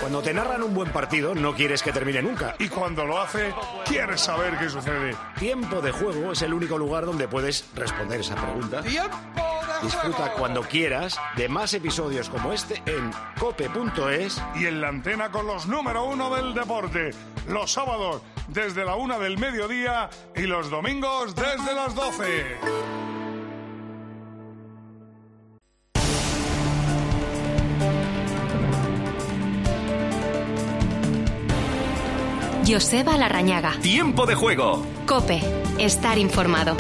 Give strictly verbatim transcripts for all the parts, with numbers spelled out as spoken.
Cuando te narran un buen partido, no quieres que termine nunca. Y cuando lo hace, quieres saber qué sucede. Tiempo de Juego es el único lugar donde puedes responder esa pregunta. ¡Tiempo de Disfruta juego! cuando quieras de más episodios como este en cope punto es. Y en la antena con los número uno del deporte. Los sábados desde la una del mediodía y los domingos desde las doce. Joseba Larrañaga. Tiempo de Juego. COPE. Estar informado.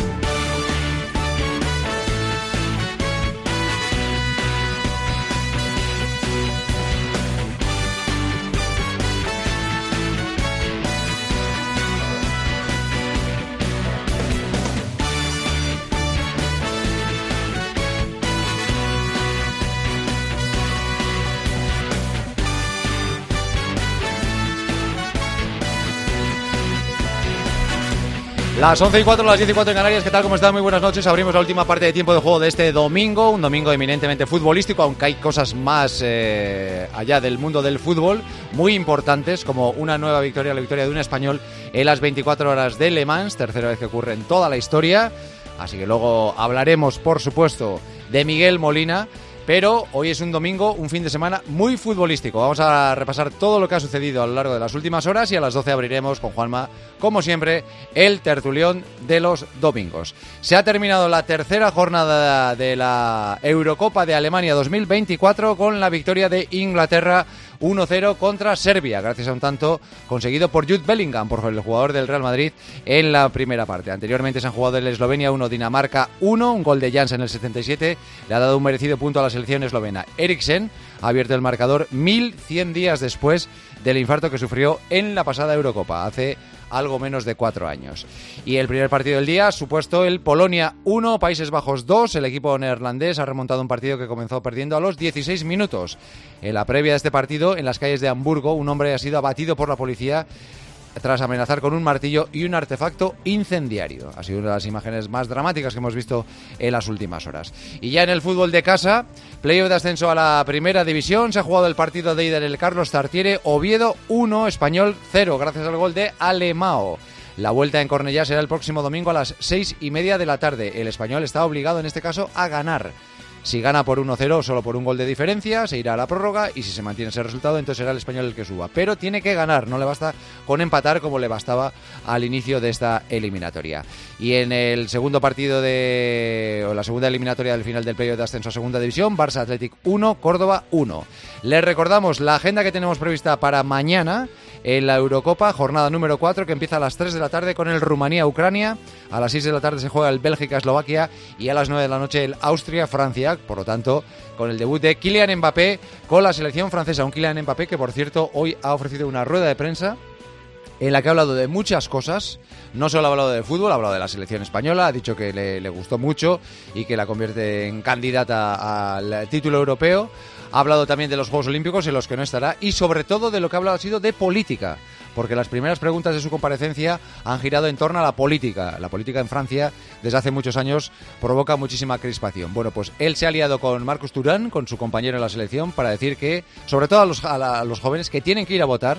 Las once y cuatro, las diez y cuatro en Canarias. ¿Qué tal? ¿Cómo están? Muy buenas noches. Abrimos la última parte de Tiempo de Juego de este domingo. Un domingo eminentemente futbolístico, aunque hay cosas más eh, allá del mundo del fútbol muy importantes, como una nueva victoria, la victoria de un español en las veinticuatro horas de Le Mans, tercera vez que ocurre en toda la historia. Así que luego hablaremos, por supuesto, de Miguel Molina. Pero hoy es un domingo, un fin de semana muy futbolístico. Vamos a repasar todo lo que ha sucedido a lo largo de las últimas horas y a las doce abriremos con Juanma, como siempre, el tertulión de los domingos. Se ha terminado la tercera jornada de la Eurocopa de Alemania dos mil veinticuatro con la victoria de Inglaterra uno cero contra Serbia, gracias a un tanto conseguido por Jude Bellingham, por el jugador del Real Madrid, en la primera parte. Anteriormente se han jugado el Eslovenia uno, Dinamarca uno, un gol de Janssen en el setenta y siete, le ha dado un merecido punto a la selección eslovena. Eriksen ha abierto el marcador mil cien días después del infarto que sufrió en la pasada Eurocopa, hace algo menos de cuatro años. Y el primer partido del día, supuesto el Polonia uno, Países Bajos dos. El equipo neerlandés ha remontado un partido que comenzó perdiendo a los dieciséis minutos. En la previa de este partido, en las calles de Hamburgo, un hombre ha sido abatido por la policía tras amenazar con un martillo y un artefacto incendiario. Ha sido una de las imágenes más dramáticas que hemos visto en las últimas horas. Y ya en el fútbol de casa, playoff de ascenso a la primera división, se ha jugado el partido de ida en el Carlos Tartiere, Oviedo uno, Español cero, gracias al gol de Alemao. La vuelta en Cornellá será el próximo domingo a las seis y media de la tarde. El Español está obligado en este caso a ganar. Si gana por uno cero, solo por un gol de diferencia, se irá a la prórroga y si se mantiene ese resultado, entonces será el Español el que suba. Pero tiene que ganar, no le basta con empatar como le bastaba al inicio de esta eliminatoria. Y en el segundo partido de... o la segunda eliminatoria del final del playoff de ascenso a segunda división, Barça Athletic uno, Córdoba uno. Les recordamos la agenda que tenemos prevista para mañana en la Eurocopa, jornada número cuatro, que empieza a las tres de la tarde con el Rumanía-Ucrania. A las seis de la tarde se juega el Bélgica-Eslovaquia y a las nueve de la noche el Austria-Francia. Por lo tanto, con el debut de Kylian Mbappé con la selección francesa. Un Kylian Mbappé que, por cierto, hoy ha ofrecido una rueda de prensa en la que ha hablado de muchas cosas. No solo ha hablado de fútbol, ha hablado de la selección española, ha dicho que le, le gustó mucho y que la convierte en candidata al título europeo. Ha hablado también de los Juegos Olímpicos en los que no estará y sobre todo de lo que ha hablado ha sido de política, porque las primeras preguntas de su comparecencia han girado en torno a la política. La política en Francia desde hace muchos años provoca muchísima crispación. Bueno, pues él se ha aliado con Marcus Thuram, con su compañero en la selección, para decir que, sobre todo a los, a, la, a los jóvenes, que tienen que ir a votar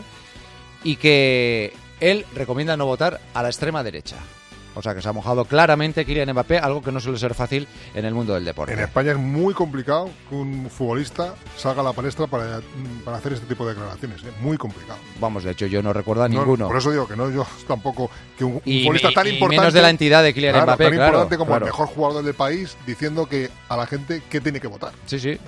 y que él recomienda no votar a la extrema derecha. O sea que se ha mojado claramente Kylian Mbappé, algo que no suele ser fácil en el mundo del deporte. En España es muy complicado que un futbolista salga a la palestra para, para hacer este tipo de declaraciones. Es muy complicado. Vamos, de hecho yo no recuerdo a no, ninguno. Por eso digo que no, yo tampoco, que un, un y, futbolista tan y importante... menos de la entidad de Kylian claro, Mbappé, tan claro. importante como claro. el mejor jugador del país, diciendo que a la gente qué tiene que votar. Sí, sí.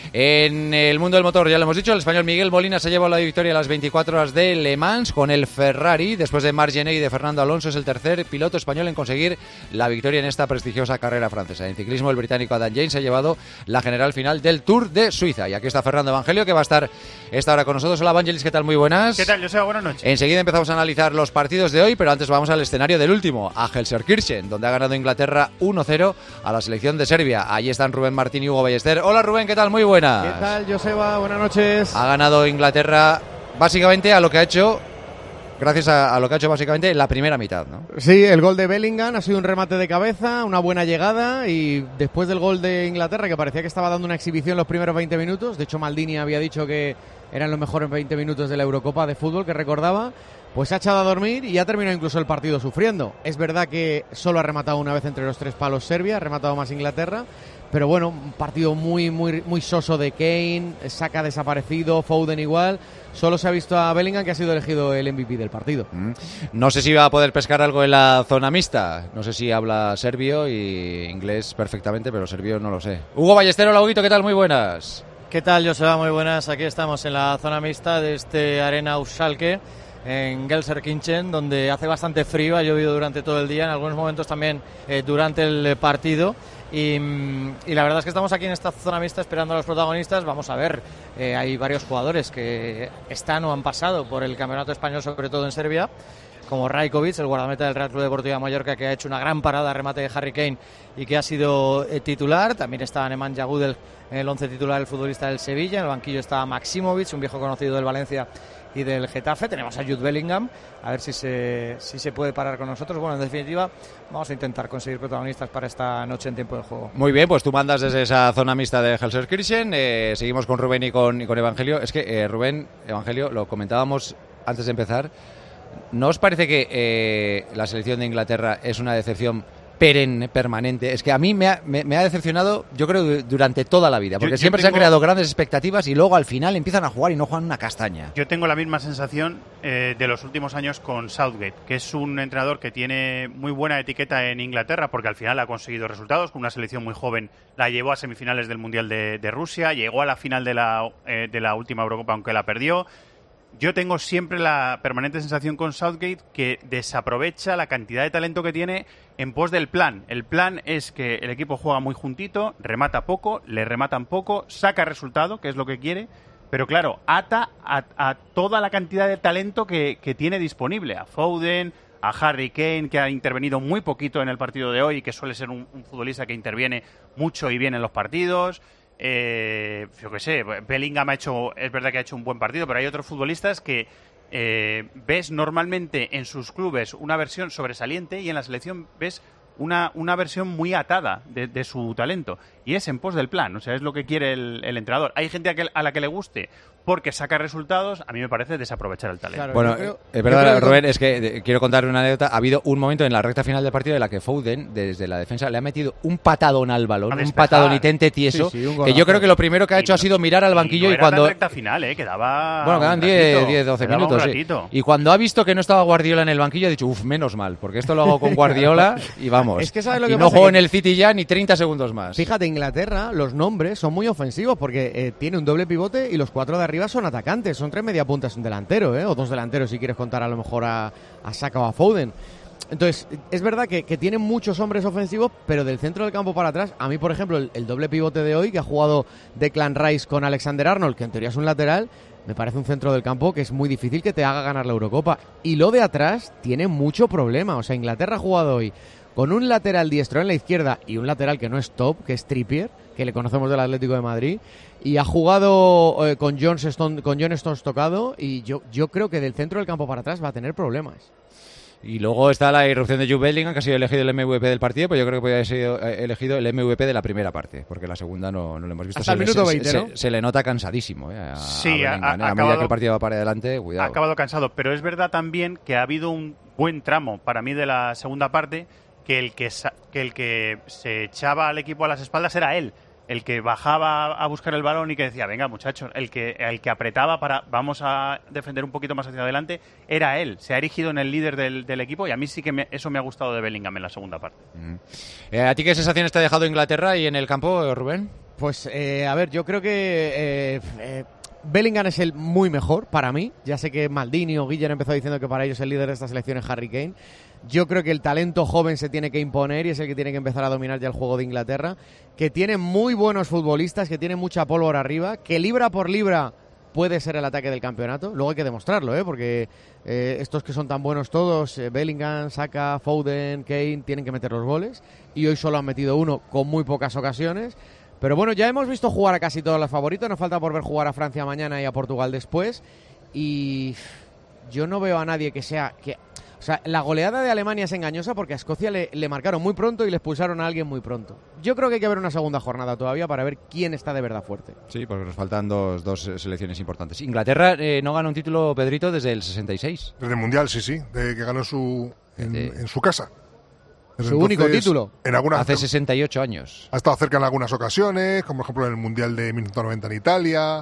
En el mundo del motor, ya lo hemos dicho, el español Miguel Molina se ha llevado la victoria a las veinticuatro horas de Le Mans con el Ferrari. Después de Marc Gené y de Fernando Alonso, es el tercer piloto español en conseguir la victoria en esta prestigiosa carrera francesa. En ciclismo, el británico Adam James ha llevado la general final del Tour de Suiza. Y aquí está Fernando Evangelio, que va a estar esta hora con nosotros. Hola, Evangelis, ¿qué tal? Muy buenas. ¿Qué tal, Joseba? Buenas noches. Enseguida empezamos a analizar los partidos de hoy, pero antes vamos al escenario del último, a Gelsenkirchen, donde ha ganado Inglaterra uno cero a la selección de Serbia. Allí están Rubén Martín y Hugo Ballester. Hola, Rubén, ¿qué tal? Muy buenas. ¿Qué tal, Joseba? Buenas noches. Ha ganado Inglaterra básicamente a lo que ha hecho... Gracias a, a lo que ha hecho básicamente en la primera mitad, ¿no? Sí, el gol de Bellingham ha sido un remate de cabeza, una buena llegada, y después del gol de Inglaterra, que parecía que estaba dando una exhibición los primeros veinte minutos, de hecho Maldini había dicho que eran los mejores veinte minutos de la Eurocopa de fútbol que recordaba, pues se ha echado a dormir y ha terminado incluso el partido sufriendo. Es verdad que solo ha rematado una vez entre los tres palos Serbia, ha rematado más Inglaterra, pero bueno, un partido muy muy muy soso de Kane, Saka desaparecido, Foden igual. Solo se ha visto a Bellingham, que ha sido elegido el M V P del partido. Mm. No sé si va a poder pescar algo en la zona mixta. No sé si habla serbio y inglés perfectamente, pero serbio no lo sé. Hugo Ballestero, hola Huguito, ¿qué tal? Muy buenas. ¿Qué tal, Joseba? Muy buenas. Aquí estamos en la zona mixta de este Arena Schalke, en Gelsenkirchen, donde hace bastante frío, ha llovido durante todo el día, en algunos momentos también eh, durante el partido. Y, y la verdad es que estamos aquí en esta zona mixta esperando a los protagonistas. Vamos a ver, eh, hay varios jugadores que están o han pasado por el campeonato español, sobre todo en Serbia, como Rajkovic, el guardameta del Real Club Deportivo de Mallorca, que ha hecho una gran parada, remate de Harry Kane y que ha sido eh, titular. También está Nemanja Gudel en el once titular, el futbolista del Sevilla. En el banquillo está Maksimovic, un viejo conocido del Valencia y del Getafe. Tenemos a Jude Bellingham, a ver si se, si se puede parar con nosotros. Bueno, en definitiva, vamos a intentar conseguir protagonistas para esta noche en tiempo de juego. Muy bien, pues tú mandas desde esa zona mixta de Gelsenkirchen. Eh, seguimos con Rubén y con, y con Evangelio. Es que, eh, Rubén, Evangelio, lo comentábamos antes de empezar. ¿No os parece que eh, la selección de Inglaterra es una decepción perenne, permanente? Es que a mí me ha, me, me ha decepcionado, yo creo, durante toda la vida, porque yo, siempre yo tengo... se han creado grandes expectativas y luego al final empiezan a jugar y no juegan una castaña. Yo tengo la misma sensación eh, de los últimos años con Southgate, que es un entrenador que tiene muy buena etiqueta en Inglaterra, porque al final ha conseguido resultados, con una selección muy joven la llevó a semifinales del Mundial de, de Rusia, llegó a la final de la, eh, de la última Eurocopa, aunque la perdió. Yo tengo siempre la permanente sensación con Southgate que desaprovecha la cantidad de talento que tiene en pos del plan. El plan es que el equipo juega muy juntito, remata poco, le rematan poco, saca resultado, que es lo que quiere, pero claro, ata a, a toda la cantidad de talento que, que tiene disponible. A Foden, a Harry Kane, que ha intervenido muy poquito en el partido de hoy y que suele ser un, un futbolista que interviene mucho y bien en los partidos. Eh, yo qué sé, Bellingham ha hecho, es verdad que ha hecho un buen partido, pero hay otros futbolistas que eh, ves normalmente en sus clubes una versión sobresaliente y en la selección ves una, una versión muy atada de, de su talento, y es en pos del plan, o sea, es lo que quiere el, el entrenador. Hay gente a, que, a la que le guste porque saca resultados, a mí me parece desaprovechar el talento. Claro, bueno, creo, es verdad, Rubén, que... es que de, quiero contarle una anécdota. Ha habido un momento en la recta final del partido en la que Foden, desde la defensa, le ha metido un patadón al balón, un patadonitente tieso, sí, sí, que yo creo que lo primero que ha hecho y ha sido mirar al banquillo y, no y cuando... la recta final, eh, quedaba bueno, quedaban diez, doce minutos, sí. Y cuando ha visto que no estaba Guardiola en el banquillo, ha dicho, uff, menos mal, porque esto lo hago con Guardiola y vamos. Es que ¿sabes lo que y pasa? no juego que... en el City ya ni treinta segundos más. Fíjate, Inglaterra, los nombres son muy ofensivos porque eh, tiene un doble pivote y los cuatro de arriba son atacantes. Son tres mediapuntas y un delantero, ¿eh? O dos delanteros si quieres contar a lo mejor a, a Saka o a Foden. Entonces, es verdad que, que tienen muchos hombres ofensivos, pero del centro del campo para atrás, a mí, por ejemplo, el, el doble pivote de hoy, que ha jugado Declan Rice con Alexander Arnold, que en teoría es un lateral, me parece un centro del campo que es muy difícil que te haga ganar la Eurocopa. Y lo de atrás tiene mucho problema. O sea, Inglaterra ha jugado hoy con un lateral diestro en la izquierda y un lateral que no es top, que es Trippier, que le conocemos del Atlético de Madrid, y ha jugado eh, con, John Stone, con John Stones tocado, y yo, yo creo que del centro del campo para atrás va a tener problemas. Y luego está la irrupción de Jude Bellingham, que ha sido elegido el M V P del partido, pues yo creo que podría haber sido elegido el M V P de la primera parte, porque la segunda no, no lo hemos visto. Hasta se el minuto le, veinte, se, ¿no? Se, se le nota cansadísimo. Eh, a, sí, a, ha, a, a medida acabado, que el partido va para adelante, cuidado. Ha acabado cansado, pero es verdad también que ha habido un buen tramo, para mí, de la segunda parte, que el que, que el que se echaba al equipo a las espaldas era él. El que bajaba a buscar el balón y que decía, venga muchachos, el que, el que apretaba para vamos a defender un poquito más hacia adelante, era él. Se ha erigido en el líder del, del equipo, y a mí sí que me, eso me ha gustado de Bellingham en la segunda parte. Mm. Eh, ¿A ti qué sensaciones te ha dejado Inglaterra y en el campo, Rubén? Pues, eh, a ver, yo creo que eh, eh, Bellingham es el muy mejor para mí. Ya sé que Maldini o Guiller empezó diciendo que para ellos el líder de esta selección es Harry Kane. Yo creo que el talento joven se tiene que imponer y es el que tiene que empezar a dominar ya el juego de Inglaterra, que tiene muy buenos futbolistas, que tiene mucha pólvora arriba, que libra por libra puede ser el ataque del campeonato. Luego hay que demostrarlo, ¿eh? Porque eh, estos que son tan buenos todos, eh, Bellingham, Saka, Foden, Kane, tienen que meter los goles, y hoy solo han metido uno con muy pocas ocasiones. Pero bueno, ya hemos visto jugar a casi todos los favoritos, nos falta por ver jugar a Francia mañana y a Portugal después, y yo no veo a nadie que sea... que O sea, la goleada de Alemania es engañosa porque a Escocia le, le marcaron muy pronto y le expulsaron a alguien muy pronto. Yo creo que hay que ver una segunda jornada todavía para ver quién está de verdad fuerte. Sí, porque nos faltan dos, dos selecciones importantes. Inglaterra eh, no gana un título, Pedrito, desde el sesenta y seis. Desde el Mundial, sí, sí, de que ganó su, en, Sí. en su casa. Desde Su entonces, único título. En algunas, Hace sesenta y ocho años. Ha estado cerca en algunas ocasiones, como por ejemplo en el Mundial de mil novecientos noventa en Italia,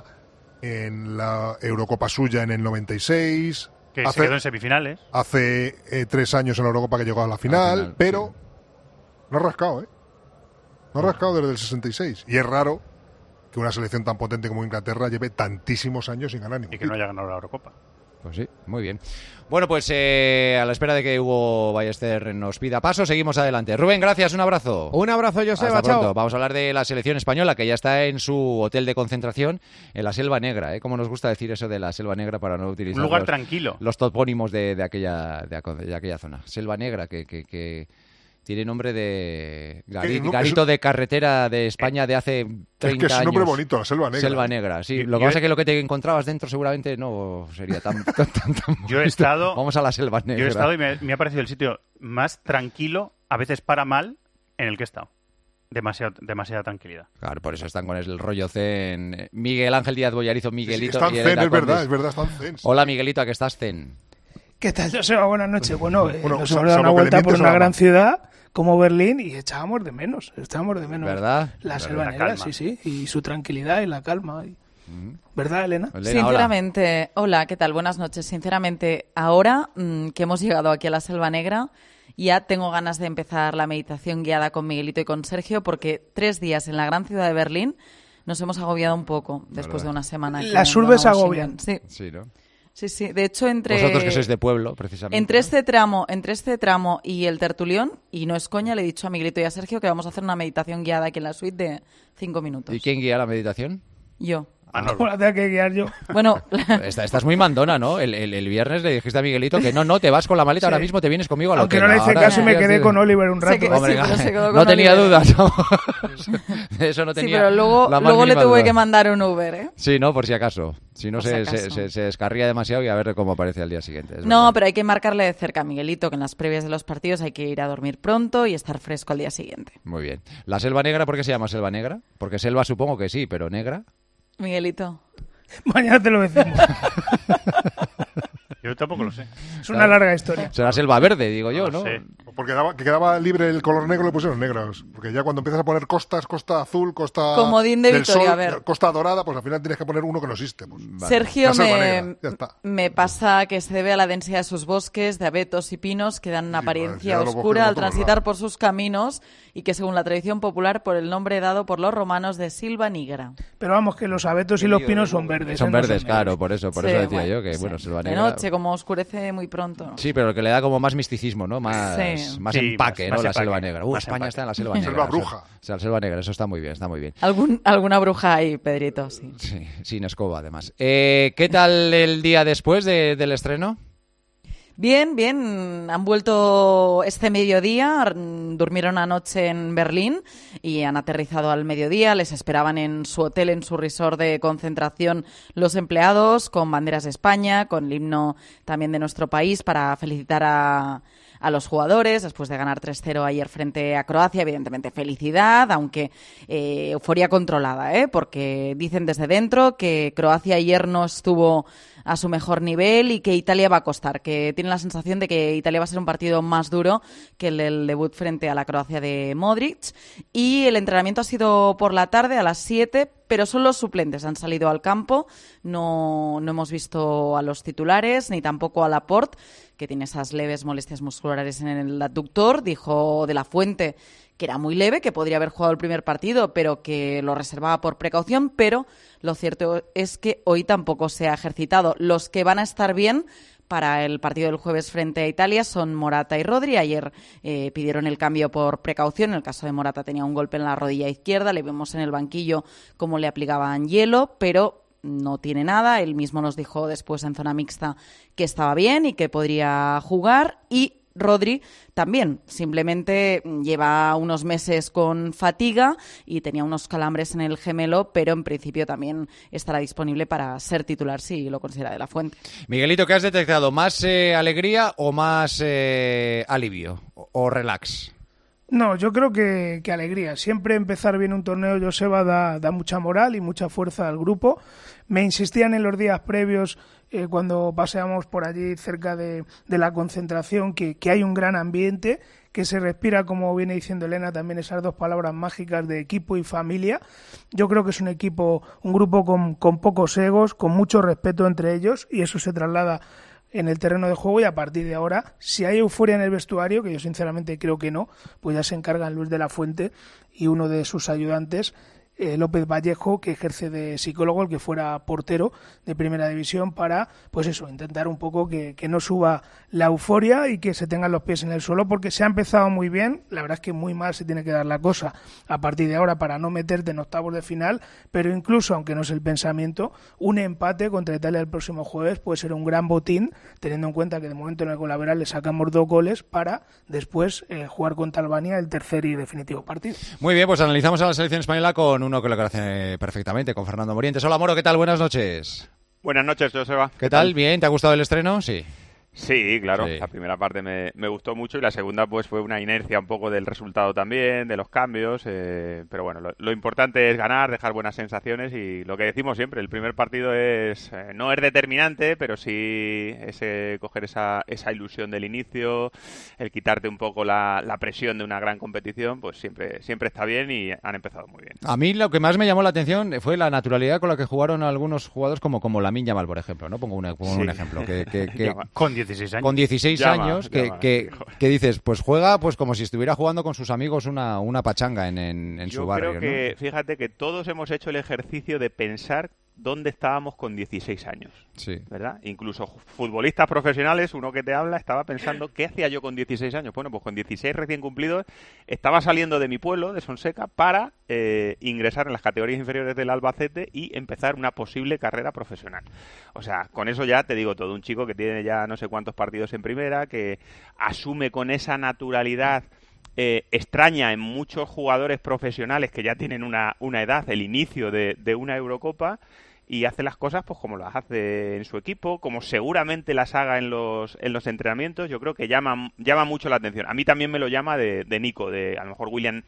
en la Eurocopa suya en el noventa y seis. Que hace, se quedó en semifinales. Hace eh, tres años en la Eurocopa que llegó a la final, final, pero sí. no ha rascado, ¿eh? No ha rascado desde el sesenta y seis. Y es raro que una selección tan potente como Inglaterra lleve tantísimos años sin ganar ningún Y que no título. haya ganado la Eurocopa. Pues sí, muy bien. Bueno, pues eh, a la espera de que Hugo Ballester nos pida paso, seguimos adelante. Rubén, gracias, un abrazo. Un abrazo, Joseba, Hasta pronto. chao. Vamos a hablar de la selección española, que ya está en su hotel de concentración en la Selva Negra. ¿eh? Como nos gusta decir eso de la Selva Negra para no utilizar Un lugar los, tranquilo. los topónimos de, de, aquella, de, de aquella zona. Selva Negra, que... que, que tiene nombre de gari, no, garito es, de carretera de España de hace treinta años. Es que es un nombre bonito, la Selva Negra. Selva Negra, sí. Lo que yo pasa he... es que lo que te encontrabas dentro seguramente no sería tan, tan, tan, tan Yo he estado... Vamos a la Selva Negra. Yo he estado y me, me ha parecido el sitio más tranquilo, a veces para mal, en el que he estado. Demasiado, demasiada tranquilidad. Claro, por eso están con el rollo zen. Miguel Ángel Díaz Bollarizo, Miguelito. Sí, están y zen, Elena es verdad, Condis. es verdad, están zen. Hola, Miguelito, ¿a qué estás zen? ¿Qué tal, Joseba? Buenas noches. Bueno, eh, Bueno, nos sa- hemos dado una salvo que le vuelta por mientes a una la gran mano. ciudad como Berlín y echábamos de menos, echábamos de menos ¿Verdad? la Pero Selva la Negra, calma. sí, sí, y su tranquilidad y la calma. y- ¿Verdad, Elena? Elena, Sinceramente, hola. hola, ¿qué tal? Buenas noches. Sinceramente, ahora mmm, que hemos llegado aquí a la Selva Negra, ya tengo ganas de empezar la meditación guiada con Miguelito y con Sergio, porque tres días en la gran ciudad de Berlín nos hemos agobiado un poco después ¿Verdad? de una semana. aquí Las en urbes Washington. agobian. Sí, Sí, ¿no? sí, sí. De hecho, entre... Vosotros que sois de pueblo, precisamente. Entre ¿no? este tramo, entre este tramo y el tertulión, y no es coña, le he dicho a Miguelito y a Sergio que vamos a hacer una meditación guiada aquí en la suite de cinco minutos. ¿Y quién guía la meditación? Yo. ¿Cómo la tengo que guiar yo? Bueno, Esta- estás muy mandona, ¿no? El, el- el viernes le dijiste a Miguelito que no, no, te vas con la maleta Sí. ahora mismo, te vienes conmigo al Aunque hotel. no le hice Ahora- caso y me Sí, quedé sí. con Oliver un Se rato. que- Hombre, Sí, pero se quedó no con tenía Oliver. dudas. ¿no? De eso no sí, tenía pero luego, la más luego le mínima tuve duda. que mandar un Uber, ¿eh? Sí, ¿no? Por si acaso. Si no Por se, si se, acaso. se- se descarría demasiado y a ver cómo aparece al día siguiente. es No, verdad. pero hay que marcarle de cerca a Miguelito, que en las previas de los partidos hay que ir a dormir pronto y estar fresco al día siguiente. Muy bien. ¿La Selva Negra por qué se llama Selva Negra? Porque selva supongo que sí, pero negra. Miguelito. Mañana te lo decimos. Yo tampoco lo sé. Es una larga historia. Será Selva Verde, digo yo, No ¿no? lo sé. Porque daba, que quedaba libre el color negro, le pusieron negros. Porque ya cuando empiezas a poner costas, costa azul, costa Comodín de del Vitoria, sol, a ver. costa dorada, pues al final tienes que poner uno que no existe. Pues. Sergio La Selva me, Negra, ya está. me pasa que se debe a la densidad de sus bosques, de abetos y pinos, que dan una Sí, apariencia parecía los bosques oscura por al todos transitar lados. por sus caminos y que según la tradición popular por el nombre dado por los romanos de Silva Nigra. Pero vamos, que los abetos y los pinos son verdes. Son ¿eh? No verdes, negros. claro, por eso, por Sí, eso decía bueno, yo que, sí. bueno, Selva De Negra... noche, como oscurece muy pronto. Sí, pero que le da como más misticismo, ¿no? Más, Sí. más Sí, empaque, más- ¿no? más La empaque, Selva Negra. Uh, más España empaque. está en la Selva Negra. Selva eso- bruja. O sea, la Selva Negra, eso está muy bien, está muy bien. ¿Algún, alguna bruja ahí, Pedrito, sí. Sí, sin escoba, además. Eh, ¿Qué tal el día después de- del estreno? Bien, bien. Han vuelto este mediodía, r- durmieron anoche en Berlín y han aterrizado al mediodía. Les esperaban en su hotel, en su resort de concentración, los empleados con banderas de España, con el himno también de nuestro país para felicitar a, a los jugadores después de ganar tres cero ayer frente a Croacia. Evidentemente felicidad, aunque eh, euforia controlada, ¿eh? Porque dicen desde dentro que Croacia ayer no estuvo a su mejor nivel y que Italia va a costar, que tienen la sensación de que Italia va a ser un partido más duro que el del debut frente a la Croacia de Modric. Y el entrenamiento ha sido por la tarde a las siete, pero son los suplentes, han salido al campo, no, no hemos visto a los titulares ni tampoco a Laporte, que tiene esas leves molestias musculares en el adductor. Dijo de la Fuente que era muy leve, que podría haber jugado el primer partido, pero que lo reservaba por precaución, pero lo cierto es que hoy tampoco se ha ejercitado. Los que van a estar bien para el partido del jueves frente a Italia son Morata y Rodri. Ayer eh, pidieron el cambio por precaución. En el caso de Morata tenía un golpe en la rodilla izquierda. Le vemos en el banquillo cómo le aplicaban hielo, pero no tiene nada. Él mismo nos dijo después en zona mixta que estaba bien y que podría jugar. Y Rodri también, simplemente lleva unos meses con fatiga y tenía unos calambres en el gemelo, pero en principio también estará disponible para ser titular si lo considera De la Fuente. Miguelito, ¿qué has detectado? ¿Más eh, alegría o más eh, alivio? O, o relax? No, yo creo que, que alegría. Siempre empezar bien un torneo, Joseba, da, da mucha moral y mucha fuerza al grupo. Me insistían en los días previos, eh, cuando paseamos por allí cerca de, de la concentración, que, que hay un gran ambiente, que se respira, como viene diciendo Elena, también esas dos palabras mágicas de equipo y familia. Yo creo que es un equipo, un grupo con, con pocos egos, con mucho respeto entre ellos, y eso se traslada en el terreno de juego, y a partir de ahora, si hay euforia en el vestuario, que yo sinceramente creo que no, pues ya se encargan Luis de la Fuente y uno de sus ayudantes, eh, López Vallejo, que ejerce de psicólogo, el que fuera portero de primera división, para, pues eso, intentar un poco que, que no suba la euforia y que se tengan los pies en el suelo, porque se ha empezado muy bien. La verdad es que muy mal se tiene que dar la cosa a partir de ahora para no meterte en octavos de final, pero incluso, aunque no es el pensamiento, un empate contra Italia el próximo jueves puede ser un gran botín, teniendo en cuenta que de momento en el Colaveral le sacamos dos goles para después eh, jugar contra Albania el tercer y definitivo partido. Muy bien, pues analizamos a la selección española con uno que lo conoce perfectamente, con Fernando Morientes. Hola, Moro, ¿qué tal? Buenas noches. Buenas noches, Joseba. ¿Qué tal? ¿Bien? ¿Te ha gustado el estreno? Sí. Sí, claro. Sí. La primera parte me, me gustó mucho y la segunda pues fue una inercia un poco del resultado también, de los cambios. Eh, pero bueno, lo, lo importante es ganar, dejar buenas sensaciones y lo que decimos siempre, el primer partido es eh, no es determinante, pero sí es eh, coger esa, esa ilusión del inicio, el quitarte un poco la, la presión de una gran competición, pues siempre, siempre está bien y han empezado muy bien. A mí lo que más me llamó la atención fue la naturalidad con la que jugaron algunos jugadores como, como Lamine Yamal, por ejemplo, ¿no? Pongo, una, pongo Sí. un ejemplo. Que, que, que, Con dieciséis años. Con dieciséis Llama, años, que, llama, que, sí, joder. que dices, pues juega pues como si estuviera jugando con sus amigos una, una pachanga en, en, en Yo su barrio. creo que, ¿no? fíjate que todos hemos hecho el ejercicio de pensar dónde estábamos con dieciséis años. Sí. ¿Verdad? Incluso futbolistas profesionales, uno que te habla, estaba pensando, ¿qué hacía yo con dieciséis años? Bueno, pues con dieciséis recién cumplidos estaba saliendo de mi pueblo, de Sonseca, para eh, ingresar en las categorías inferiores del Albacete y empezar una posible carrera profesional. O sea, con eso ya te digo todo, un chico que tiene ya no sé cuántos partidos en primera, que asume con esa naturalidad Eh, extraña en muchos jugadores profesionales que ya tienen una, una edad, el inicio de, de una Eurocopa, y hace las cosas pues como las hace en su equipo, como seguramente las haga en los en los entrenamientos. Yo creo que llama, llama mucho la atención. A mí también me lo llama de, de Nico, de a lo mejor William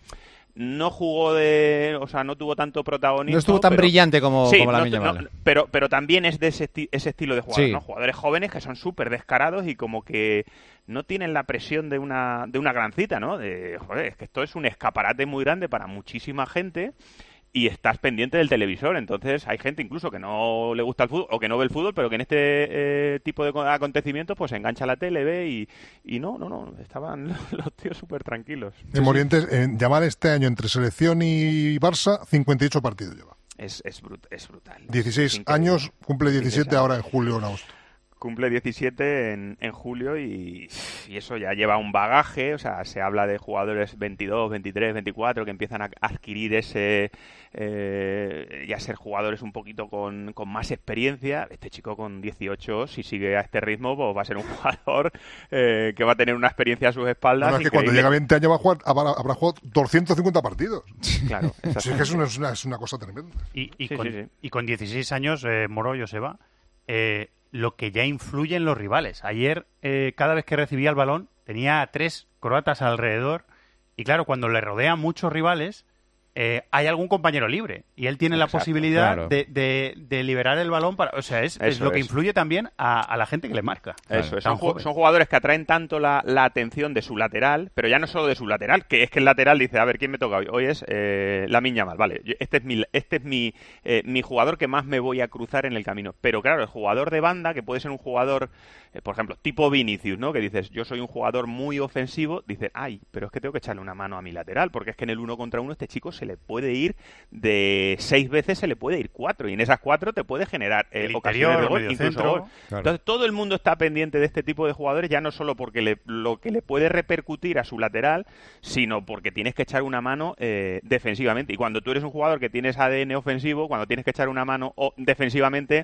no jugó de, o sea, no tuvo tanto protagonismo. No estuvo tan pero, brillante como, sí, como la no, Miña no, Mal. pero, pero también es de ese, esti ese estilo de jugador, Sí. ¿no? Jugadores jóvenes que son súper descarados y como que no tienen la presión de una, de una gran cita, ¿no? De, joder, es que esto es un escaparate muy grande para muchísima gente y estás pendiente del televisor. Entonces hay gente incluso que no le gusta el fútbol o que no ve el fútbol, pero que en este eh, tipo de acontecimientos pues engancha la tele, ve y, y no, no, no, estaban los tíos súper tranquilos. En Morientes, en Yamal este año entre selección y Barça, cincuenta y ocho partidos lleva. Es, es, brut es brutal. dieciséis Es años, cumple diecisiete años. ahora en julio o en agosto. Cumple diecisiete en, en julio y, y eso ya lleva un bagaje. O sea, se habla de jugadores veintidós, veintitrés, veinticuatro que empiezan a adquirir ese eh, y a ser jugadores un poquito con, con más experiencia. Este chico con dieciocho, si sigue a este ritmo, pues va a ser un jugador eh, que va a tener una experiencia a sus espaldas. No, es que cuando llega a veinte años va a jugar, habrá, habrá jugado doscientos cincuenta partidos. Claro, sí, es que es una, es, una, es una cosa tremenda. Y, y, Sí, con, sí, sí. y con dieciséis años, eh, Moro, Joseba, eh, lo que ya influye en los rivales. Ayer, eh, cada vez que recibía el balón, tenía a tres croatas alrededor y claro, cuando le rodean muchos rivales, eh, hay algún compañero libre y él tiene Exacto, la posibilidad claro. de, de, de liberar el balón para, o sea, es, es Eso lo que es. influye también a, a la gente que le marca. Eso, es. Tan son, ju- joven. son jugadores que atraen tanto la, la atención de su lateral, pero ya no solo de su lateral, que es que el lateral dice, a ver, ¿quién me toca hoy? Hoy es eh, Lamine Yamal, vale, yo- este es mi, este es mi, eh, mi jugador que más me voy a cruzar en el camino. Pero claro, el jugador de banda, que puede ser un jugador, eh, por ejemplo, tipo Vinicius, ¿no? Que dices, yo soy un jugador muy ofensivo, dice, ay, pero es que tengo que echarle una mano a mi lateral, porque es que en el uno contra uno este chico se le puede ir de seis veces, se le puede ir cuatro, y en esas cuatro te puede generar eh, El ocasiones interior, de gol, mediocentro. incluso gol. Claro. Entonces todo el mundo está pendiente de este tipo de jugadores, ya no solo porque le, lo que le puede repercutir a su lateral, sino porque tienes que echar una mano eh, defensivamente. Y cuando tú eres un jugador que tienes A D N ofensivo, cuando tienes que echar una mano o, defensivamente,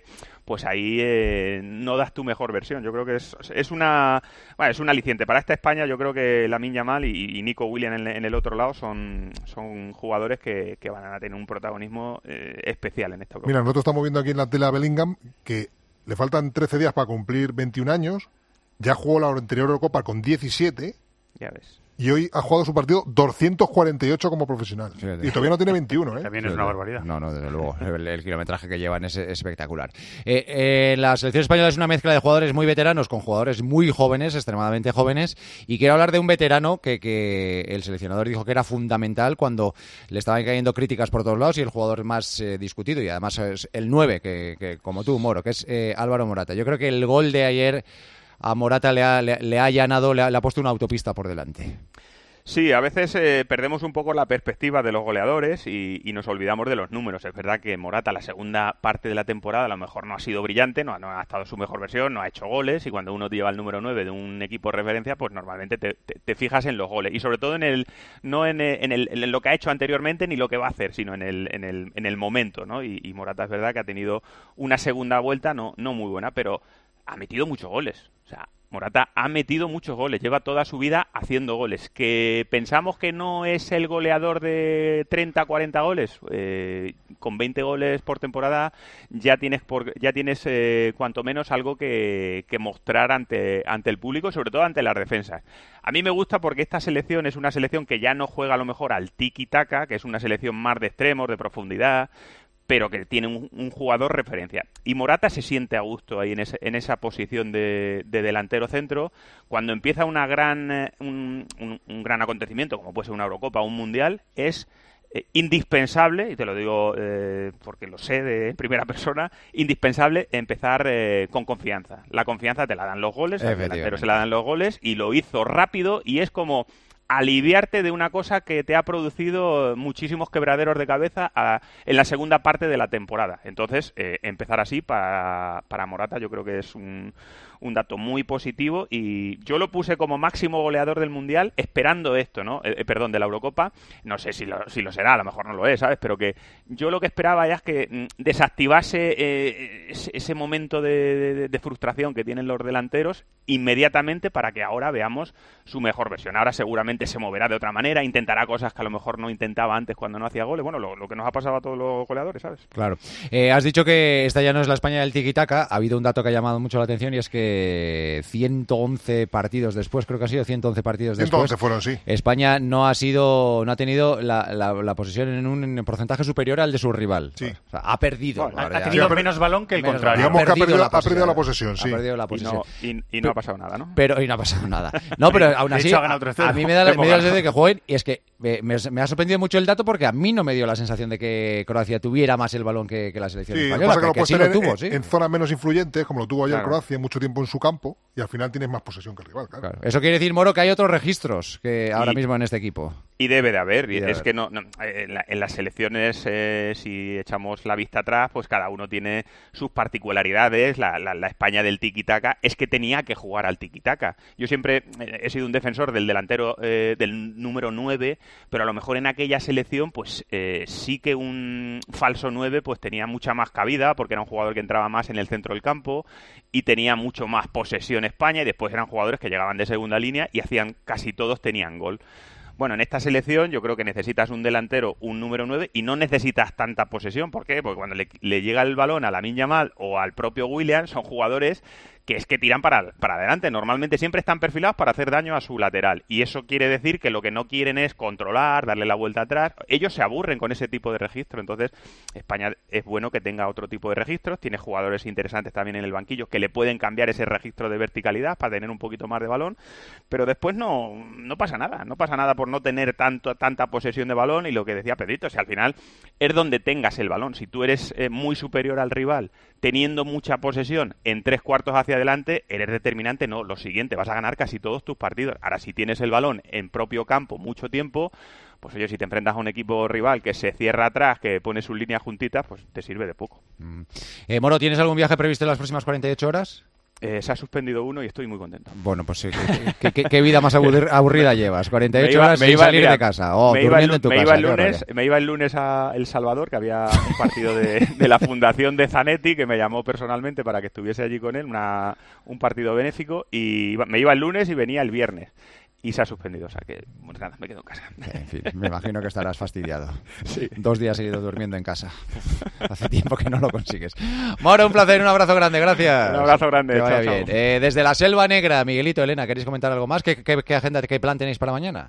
pues ahí eh, no das tu mejor versión. Yo creo que es, es una bueno, es un aliciente. Para esta España yo creo que Lamine Yamal y, y Nico Williams en, en el otro lado son, son jugadores que, que van a tener un protagonismo eh, especial en esta Europa. Mira, nosotros estamos viendo aquí en la tele a Bellingham que le faltan trece días para cumplir veintiún años, ya jugó la anterior Eurocopa con diecisiete. Ya ves. Y hoy ha jugado su partido doscientos cuarenta y ocho como profesional. Fíjate. Y todavía no tiene veintiuno, ¿eh? También es una barbaridad. No, no, desde luego. El, el kilometraje que llevan es espectacular. Eh, eh, la selección española es una mezcla de jugadores muy veteranos con jugadores muy jóvenes, extremadamente jóvenes. Y quiero hablar de un veterano que, que el seleccionador dijo que era fundamental cuando le estaban cayendo críticas por todos lados y el jugador más eh, discutido. Y además es el nueve, que, que como tú, Moro, que es eh, Álvaro Morata. Yo creo que el gol de ayer a Morata le ha, le, le ha allanado, le ha, le ha puesto una autopista por delante. Sí, a veces eh, perdemos un poco la perspectiva de los goleadores y, y nos olvidamos de los números. Es verdad que Morata la segunda parte de la temporada a lo mejor no ha sido brillante, no, no ha estado su mejor versión, no ha hecho goles y cuando uno lleva el número nueve de un equipo de referencia, pues normalmente te, te, te fijas en los goles y sobre todo en el no en, en, el, en lo que ha hecho anteriormente ni lo que va a hacer, sino en el, en el, en el momento, ¿no? Y, y Morata es verdad que ha tenido una segunda vuelta no, no muy buena, pero ha metido muchos goles. O sea, Morata ha metido muchos goles, lleva toda su vida haciendo goles. ¿Que pensamos que no es el goleador de treinta a cuarenta goles? Eh, con veinte goles por temporada ya tienes por, ya tienes eh, cuanto menos algo que, que mostrar ante, ante el público, sobre todo ante las defensas. A mí me gusta porque esta selección es una selección que ya no juega a lo mejor al tiki-taka, que es una selección más de extremos, de profundidad, pero que tiene un, un jugador referencia. Y Morata se siente a gusto ahí en, ese, en esa posición de, de delantero centro. Cuando empieza una gran, eh, un, un, un gran acontecimiento, como puede ser una Eurocopa o un Mundial, es eh, indispensable, y te lo digo eh, porque lo sé de primera persona, indispensable empezar eh, con confianza. La confianza te la dan los goles, al delantero se la dan los goles, y lo hizo rápido, y es como aliviarte de una cosa que te ha producido muchísimos quebraderos de cabeza a, en la segunda parte de la temporada. Entonces, eh, empezar así para, para Morata yo creo que es un, un dato muy positivo y yo lo puse como máximo goleador del Mundial esperando esto, ¿no? Eh, perdón, de la Eurocopa. No sé si lo, si lo será, a lo mejor no lo es, ¿sabes? Pero que yo lo que esperaba ya es que mm, desactivase eh, ese, ese momento de, de, de frustración que tienen los delanteros inmediatamente para que ahora veamos su mejor versión. Ahora seguramente se moverá de otra manera, intentará cosas que a lo mejor no intentaba antes cuando no hacía goles. Bueno, lo, lo que nos ha pasado a todos los goleadores, ¿sabes? Claro. Eh, has dicho que esta ya no es la España del tiki-taka. Ha habido un dato que ha llamado mucho la atención y es que ciento once partidos después, creo que ha sido ciento once partidos después, ciento once fueron, sí. España no ha sido, no ha tenido la, la, la posesión en un en porcentaje superior al de su rival. Sí. O sea, ha perdido. No, ha, ha tenido sí, menos balón que el menos contrario. Digamos que ha perdido, ha perdido la posesión, sí. Ha perdido la posesión. Y no, y, y no ha pasado nada, ¿no? Pero, y no ha pasado nada. No, pero aún así, hecho, ha ganado tres cero. a mí me da, me da la sensación de que jueguen, y es que me, me, me ha sorprendido mucho el dato porque a mí no me dio la sensación de que Croacia tuviera más el balón que, que la selección sí, española, que, que, que, lo que sí tener lo tuvo, en, sí. en zonas menos influyentes, como lo tuvo ayer Claro. Croacia, mucho tiempo en su campo, y al final tienes más posesión que el rival, claro. Claro. Eso quiere decir, Moro, que hay otros registros que ahora Y- mismo en este equipo. Y debe de haber. Y debe es haber. que no, no, en, la- en las selecciones, eh, si echamos la vista atrás, pues cada uno tiene sus particularidades. La, la- la España del tiki-taka es que tenía que jugar al tiki-taka. Yo siempre eh, he sido un defensor del delantero, eh, del número nueve, pero a lo mejor en aquella selección, pues eh, sí que un falso nueve pues tenía mucha más cabida, porque era un jugador que entraba más en el centro del campo y tenía mucho más posesión España, y después eran jugadores que llegaban de segunda línea y hacían, casi todos tenían gol. Bueno, en esta selección yo creo que necesitas un delantero, un número nueve, y no necesitas tanta posesión. ¿Por qué? Porque cuando le, le llega el balón a Lamine Yamal o al propio Williams, son jugadores que es que tiran para, para adelante. Normalmente siempre están perfilados para hacer daño a su lateral. Y eso quiere decir que lo que no quieren es controlar, darle la vuelta atrás. Ellos se aburren con ese tipo de registro. Entonces, España es bueno que tenga otro tipo de registros. Tiene jugadores interesantes también en el banquillo que le pueden cambiar ese registro de verticalidad para tener un poquito más de balón. Pero después no, no pasa nada. No pasa nada por no tener tanto, tanta posesión de balón. Y lo que decía Pedrito, si al final es donde tengas el balón. Si tú eres eh, muy superior al rival, teniendo mucha posesión en tres cuartos hacia adelante, eres determinante. No, lo siguiente, vas a ganar casi todos tus partidos. Ahora, si tienes el balón en propio campo mucho tiempo, pues oye, si te enfrentas a un equipo rival que se cierra atrás, que pone sus líneas juntitas, pues te sirve de poco. Mm. Eh, Moro, ¿tienes algún viaje previsto en las próximas cuarenta y ocho horas? Eh, se ha suspendido uno y estoy muy contento. Bueno, pues sí, ¿qué, qué, qué vida más aburri- aburrida llevas? cuarenta y ocho iba, horas sin iba, salir mira, de casa. Oh, me durmiendo iba el, en tu me casa. Iba el Qué lunes, barbaridad. me iba el lunes a El Salvador, que había un partido de, de la fundación de Zanetti, que me llamó personalmente para que estuviese allí con él, una, un partido benéfico, y iba, me iba el lunes y venía el viernes. Y se ha suspendido, o sea que, bueno, nada, me quedo en casa. En fin, me imagino que estarás fastidiado. Sí. Dos días seguidos durmiendo en casa. Uf, hace tiempo que no lo consigues. Mauro, un placer, un abrazo grande, gracias. Un abrazo grande, que vaya chao, bien. chao. Eh, desde la Selva Negra, Miguelito, Elena, ¿queréis comentar algo más? ¿Qué, qué, qué agenda, qué plan tenéis para mañana?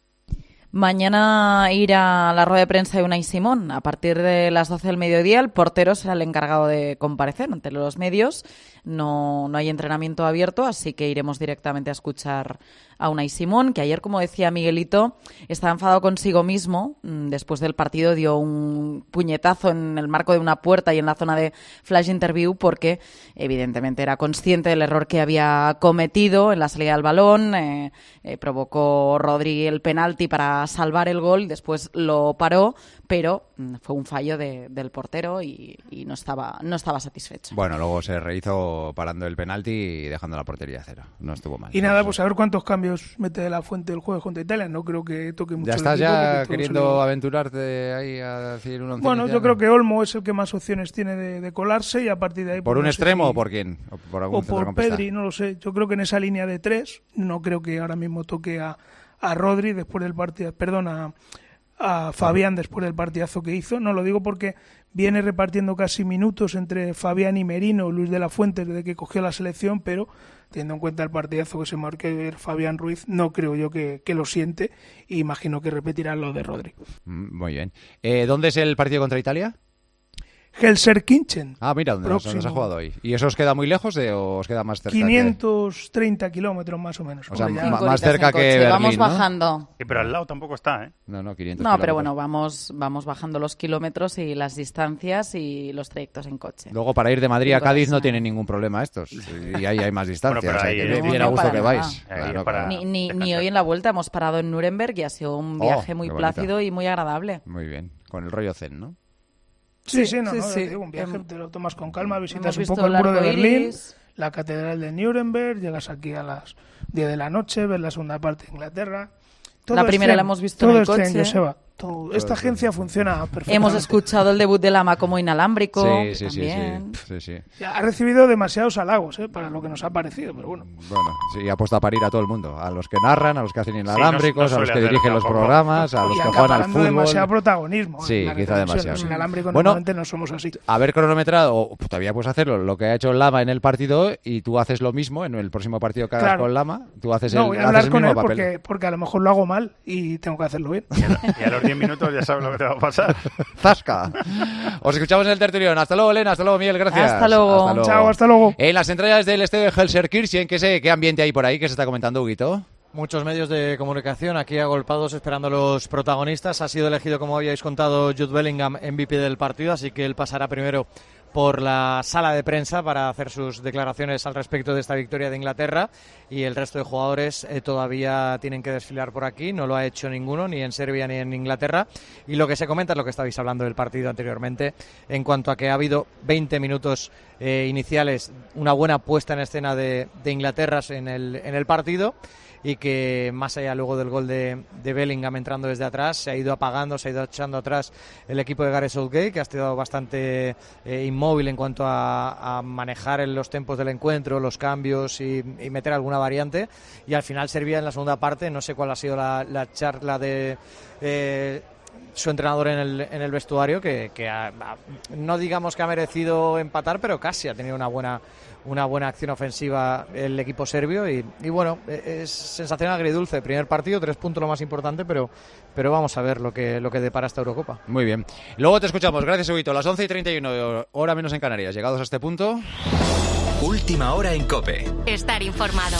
Mañana ir a la rueda de prensa de Unai Simón. A partir de las doce del mediodía, el portero será el encargado de comparecer ante los medios. No, no hay entrenamiento abierto, así que iremos directamente a escuchar a Unai Simón, que ayer, como decía Miguelito, estaba enfadado consigo mismo. Después del partido dio un puñetazo en el marco de una puerta y en la zona de flash interview porque evidentemente era consciente del error que había cometido en la salida del balón. Eh, eh, provocó Rodri el penalti para salvar el gol, después lo paró, pero fue un fallo de, del portero y, y no estaba no estaba satisfecho. Bueno, luego se rehizo parando el penalti y dejando la portería a cero. No estuvo mal. Y nada, pues a ver cuántos cambios mete de la Fuente del juego contra Italia. No creo que toque mucho. ¿Ya estás el equipo, ya que queriendo se le... aventurarte ahí a decir un once Bueno, inicial? yo creo que Olmo es el que más opciones tiene de, de colarse y a partir de ahí... ¿Por pues, un no sé extremo si... o por quién? ¿O por, algún o por centrocampista? Pedri, no lo sé. Yo creo que en esa línea de tres no creo que ahora mismo toque a, a Rodri después del partido, perdón, a, a Fabián después del partidazo que hizo. No lo digo porque viene repartiendo casi minutos entre Fabián y Merino, Luis de la Fuente, desde que cogió la selección, pero teniendo en cuenta el partidazo que se marcó Fabián Ruiz, no creo yo que, que lo siente y imagino que repetirá lo de Rodri. Muy bien. Eh, ¿Dónde es el partido contra Italia? Helsinki. Ah, mira, ¿dónde nos, nos ha jugado hoy? ¿Y eso os queda muy lejos de, o os queda más cerca? quinientos treinta kilómetros más o menos. O sea, ya... ma- más cerca que Berlín, Vamos ¿no? bajando. Sí, pero al lado tampoco está, ¿eh? No, no, quinientos No, pero kilómetros. bueno, vamos, vamos bajando los kilómetros y las distancias y los trayectos en coche. Luego para ir de Madrid a Sí, Cádiz pues, no eh. tienen ningún problema estos. Y ahí hay más distancia. Bueno, pero o sea, ahí- que No, bien no, a gusto para que nada. vais. Ahí Claro, para- claro. Ni, ni, ni hoy en la vuelta hemos parado en Nuremberg y ha sido un viaje Oh, muy qué bonito. plácido y muy agradable. Muy bien. Con el rollo zen, ¿no? Sí, sí, no, sí, no, sí. digo, un viaje, te lo tomas con calma, visitas Hemos un visto poco el el muro de arco Berlín, iris. la catedral de Nuremberg, llegas aquí a las diez de la noche, ves la segunda parte de Inglaterra. Todo La es primera zen, la hemos visto todo en el es zen, coche. Joseba. Todo- esta agencia funciona perfectamente. Hemos escuchado el debut de Lama como inalámbrico. Sí, sí, sí, también. sí, sí, sí. Ya ha recibido demasiados halagos ¿eh? para lo que nos ha parecido, pero bueno. Bueno, sí, ha puesto a parir a todo el mundo. A los que narran, a los que hacen no- inalámbricos, no a los suele que hacer dirigen los tampoco. programas, a los Y que juegan al acaparando demasiado fútbol. protagonismo. Sí, en la quizá retransmisión. demasiado. Los inalámbricos Bueno, normalmente no somos así. Haber cronometrado, o pues, todavía puedes hacerlo, lo que ha hecho Lama en el partido y tú haces lo mismo en el próximo partido que hagas Claro. con Lama. Tú haces No, el, voy a haces hablar el con mismo él papel. porque, porque a lo mejor lo hago mal y tengo que hacerlo bien. Y a los diez minutos ya sabes lo que te va a pasar. ¡Zasca! Os escuchamos en el tertulión. Hasta luego, Elena. Hasta luego, Miguel. Gracias. Hasta luego. Chao, hasta luego. En las entrañas del estadio de Helsenkirchen, ¿qué, sé, ¿qué ambiente hay por ahí? ¿Qué se está comentando, Huguito? Muchos medios de comunicación aquí agolpados esperando a los protagonistas. Ha sido elegido, como habíais contado, Jude Bellingham M V P del partido, así que él pasará primero por la sala de prensa para hacer sus declaraciones al respecto de esta victoria de Inglaterra, y el resto de jugadores eh, todavía tienen que desfilar por aquí. No lo ha hecho ninguno, ni en Serbia ni en Inglaterra, y lo que se comenta es lo que estabais hablando del partido anteriormente, en cuanto a que ha habido veinte minutos eh, iniciales, una buena puesta en escena de, de Inglaterra en el, en el partido, y que más allá luego del gol de, de Bellingham entrando desde atrás, se ha ido apagando, se ha ido echando atrás el equipo de Gareth Southgate, que ha estado bastante eh, inmóvil en cuanto a, a manejar en los tempos del encuentro, los cambios y, y meter alguna variante, y al final Serbia en la segunda parte, no sé cuál ha sido la, la charla de eh, su entrenador en el, en el vestuario, que, que ha, ha, no digamos que ha merecido empatar, pero casi ha tenido una buena una buena acción ofensiva el equipo serbio, y, y bueno, es sensación agridulce. Primer partido, tres puntos lo más importante, pero, pero vamos a ver lo que, lo que depara esta Eurocopa. Muy bien. Luego te escuchamos. Gracias, Huguito. Las once y treinta y uno, hora menos en Canarias. Llegados a este punto. Última hora en COPE. Estar informado.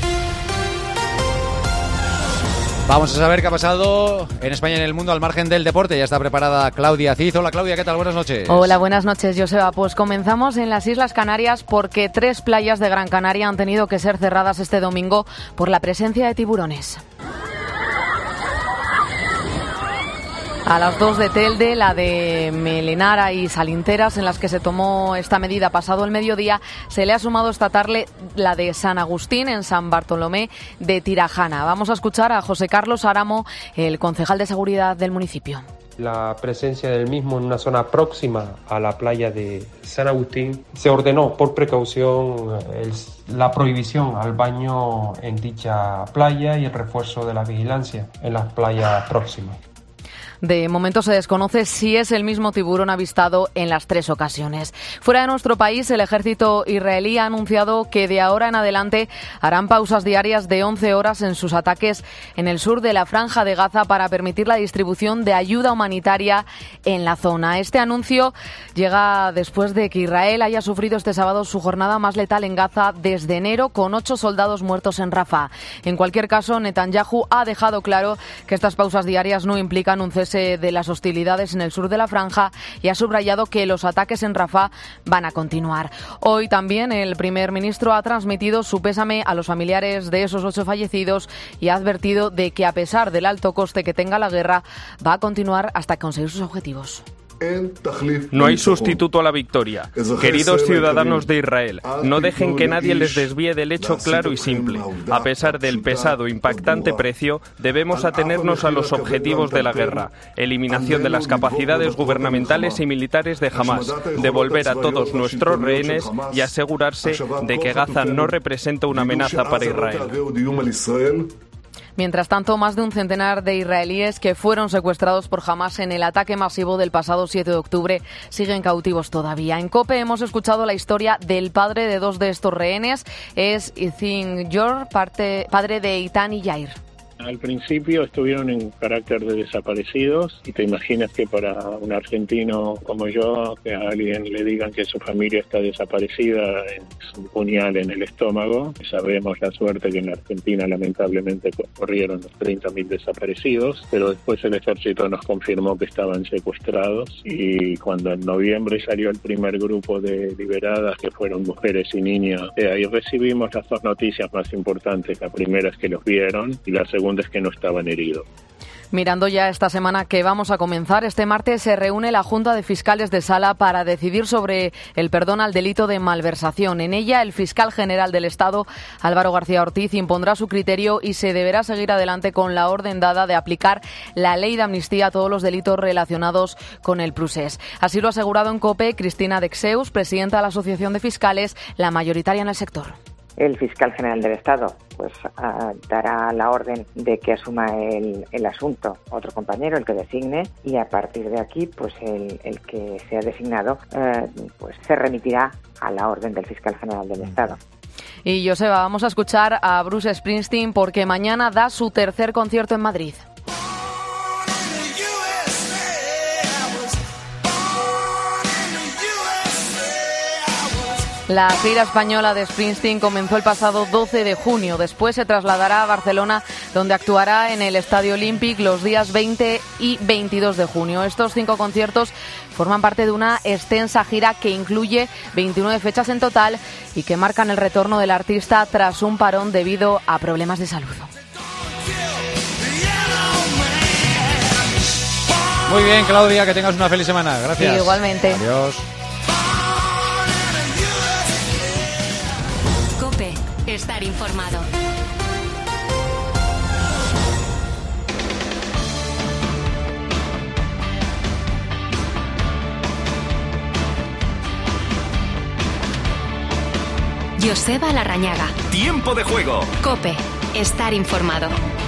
Vamos a saber qué ha pasado en España y en el mundo al margen del deporte. Ya está preparada Claudia Cid. Hola, Claudia, ¿qué tal? Buenas noches. Hola, buenas noches, Joseba. Pues comenzamos en las Islas Canarias porque tres playas de Gran Canaria han tenido que ser cerradas este domingo por la presencia de tiburones. A las dos de Telde, la de Melenara y Salinteras, en las que se tomó esta medida pasado el mediodía, se le ha sumado esta tarde la de San Agustín en San Bartolomé de Tirajana. Vamos a escuchar a José Carlos Aramo, el concejal de seguridad del municipio. La presencia del mismo en una zona próxima a la playa de San Agustín, se ordenó por precaución el, la prohibición al baño en dicha playa y el refuerzo de la vigilancia en las playas próximas. De momento se desconoce si es el mismo tiburón avistado en las tres ocasiones. Fuera de nuestro país, el ejército israelí ha anunciado que de ahora en adelante harán pausas diarias de once horas en sus ataques en el sur de la Franja de Gaza para permitir la distribución de ayuda humanitaria en la zona. Este anuncio llega después de que Israel haya sufrido este sábado su jornada más letal en Gaza desde enero, con ocho soldados muertos en Rafah. En cualquier caso, Netanyahu ha dejado claro que estas pausas diarias no implican un cese de las hostilidades en el sur de la franja y ha subrayado que los ataques en Rafah van a continuar. Hoy también el primer ministro ha transmitido su pésame a los familiares de esos ocho fallecidos y ha advertido de que a pesar del alto coste que tenga la guerra, va a continuar hasta conseguir sus objetivos. No hay sustituto a la victoria. Queridos ciudadanos de Israel, no dejen que nadie les desvíe del hecho claro y simple. A pesar del pesado, impactante precio, debemos atenernos a los objetivos de la guerra: eliminación de las capacidades gubernamentales y militares de Hamás, devolver a todos nuestros rehenes y asegurarse de que Gaza no representa una amenaza para Israel. Mientras tanto, más de un centenar de israelíes que fueron secuestrados por Hamás en el ataque masivo del pasado siete de octubre siguen cautivos todavía. En COPE hemos escuchado la historia del padre de dos de estos rehenes. Es Izin Yor, parte, padre de Eitan y Yair. Al principio estuvieron en carácter de desaparecidos y te imaginas que para un argentino como yo, que a alguien le digan que su familia está desaparecida es un puñal en el estómago. Sabemos la suerte que en Argentina lamentablemente corrieron los treinta mil desaparecidos, pero después el ejército nos confirmó que estaban secuestrados y cuando en noviembre salió el primer grupo de liberadas, que fueron mujeres y niños, eh, ahí recibimos las dos noticias más importantes. La primera es que los vieron y la segunda es que no estaban heridos. Mirando ya esta semana que vamos a comenzar, este martes se reúne la Junta de Fiscales de Sala para decidir sobre el perdón al delito de malversación. En ella, el fiscal general del Estado, Álvaro García Ortiz, impondrá su criterio y se deberá seguir adelante con la orden dada de aplicar la ley de amnistía a todos los delitos relacionados con el procés. Así lo ha asegurado en COPE Cristina Dexeus, presidenta de la Asociación de Fiscales, la mayoritaria en el sector. El fiscal general del Estado pues uh, dará la orden de que asuma el, el asunto otro compañero, el que designe, y a partir de aquí pues el, el que sea designado uh, pues se remitirá a la orden del fiscal general del Estado. Y Joseba, vamos a escuchar a Bruce Springsteen porque mañana da su tercer concierto en Madrid. La gira española de Springsteen comenzó el pasado doce de junio. Después se trasladará a Barcelona, donde actuará en el Estadio Olímpic los días veinte y veintidós de junio. Estos cinco conciertos forman parte de una extensa gira que incluye veintinueve fechas en total y que marcan el retorno del artista tras un parón debido a problemas de salud. Muy bien, Claudia, que tengas una feliz semana. Gracias. Sí, igualmente. Adiós. Estar informado. Joseba Larrañaga. Tiempo de juego. COPE. Estar informado.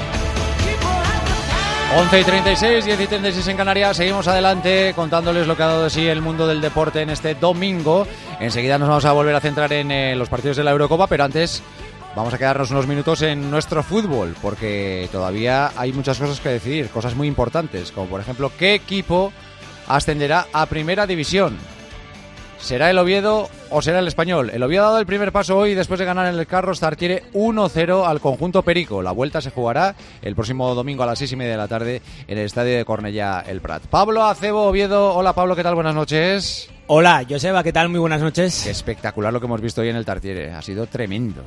once y treinta y seis, diez y treinta y seis en Canarias. Seguimos adelante contándoles lo que ha dado de sí el mundo del deporte en este domingo. Enseguida nos vamos a volver a centrar en eh, los partidos de la Eurocopa, pero antes vamos a quedarnos unos minutos en nuestro fútbol, porque todavía hay muchas cosas que decidir, cosas muy importantes, como por ejemplo, ¿qué equipo ascenderá a Primera División? ¿Será el Oviedo o será el Español? El Oviedo ha dado el primer paso hoy después de ganar en el Carlos Tartiere uno cero al conjunto perico. La vuelta se jugará el próximo domingo a las seis y media de la tarde en el estadio de Cornellá el Prat. Pablo Acebo, Oviedo. Hola Pablo, ¿qué tal? Buenas noches. Hola Joseba, ¿qué tal? Muy buenas noches. Qué espectacular lo que hemos visto hoy en el Tartiere, ha sido tremendo.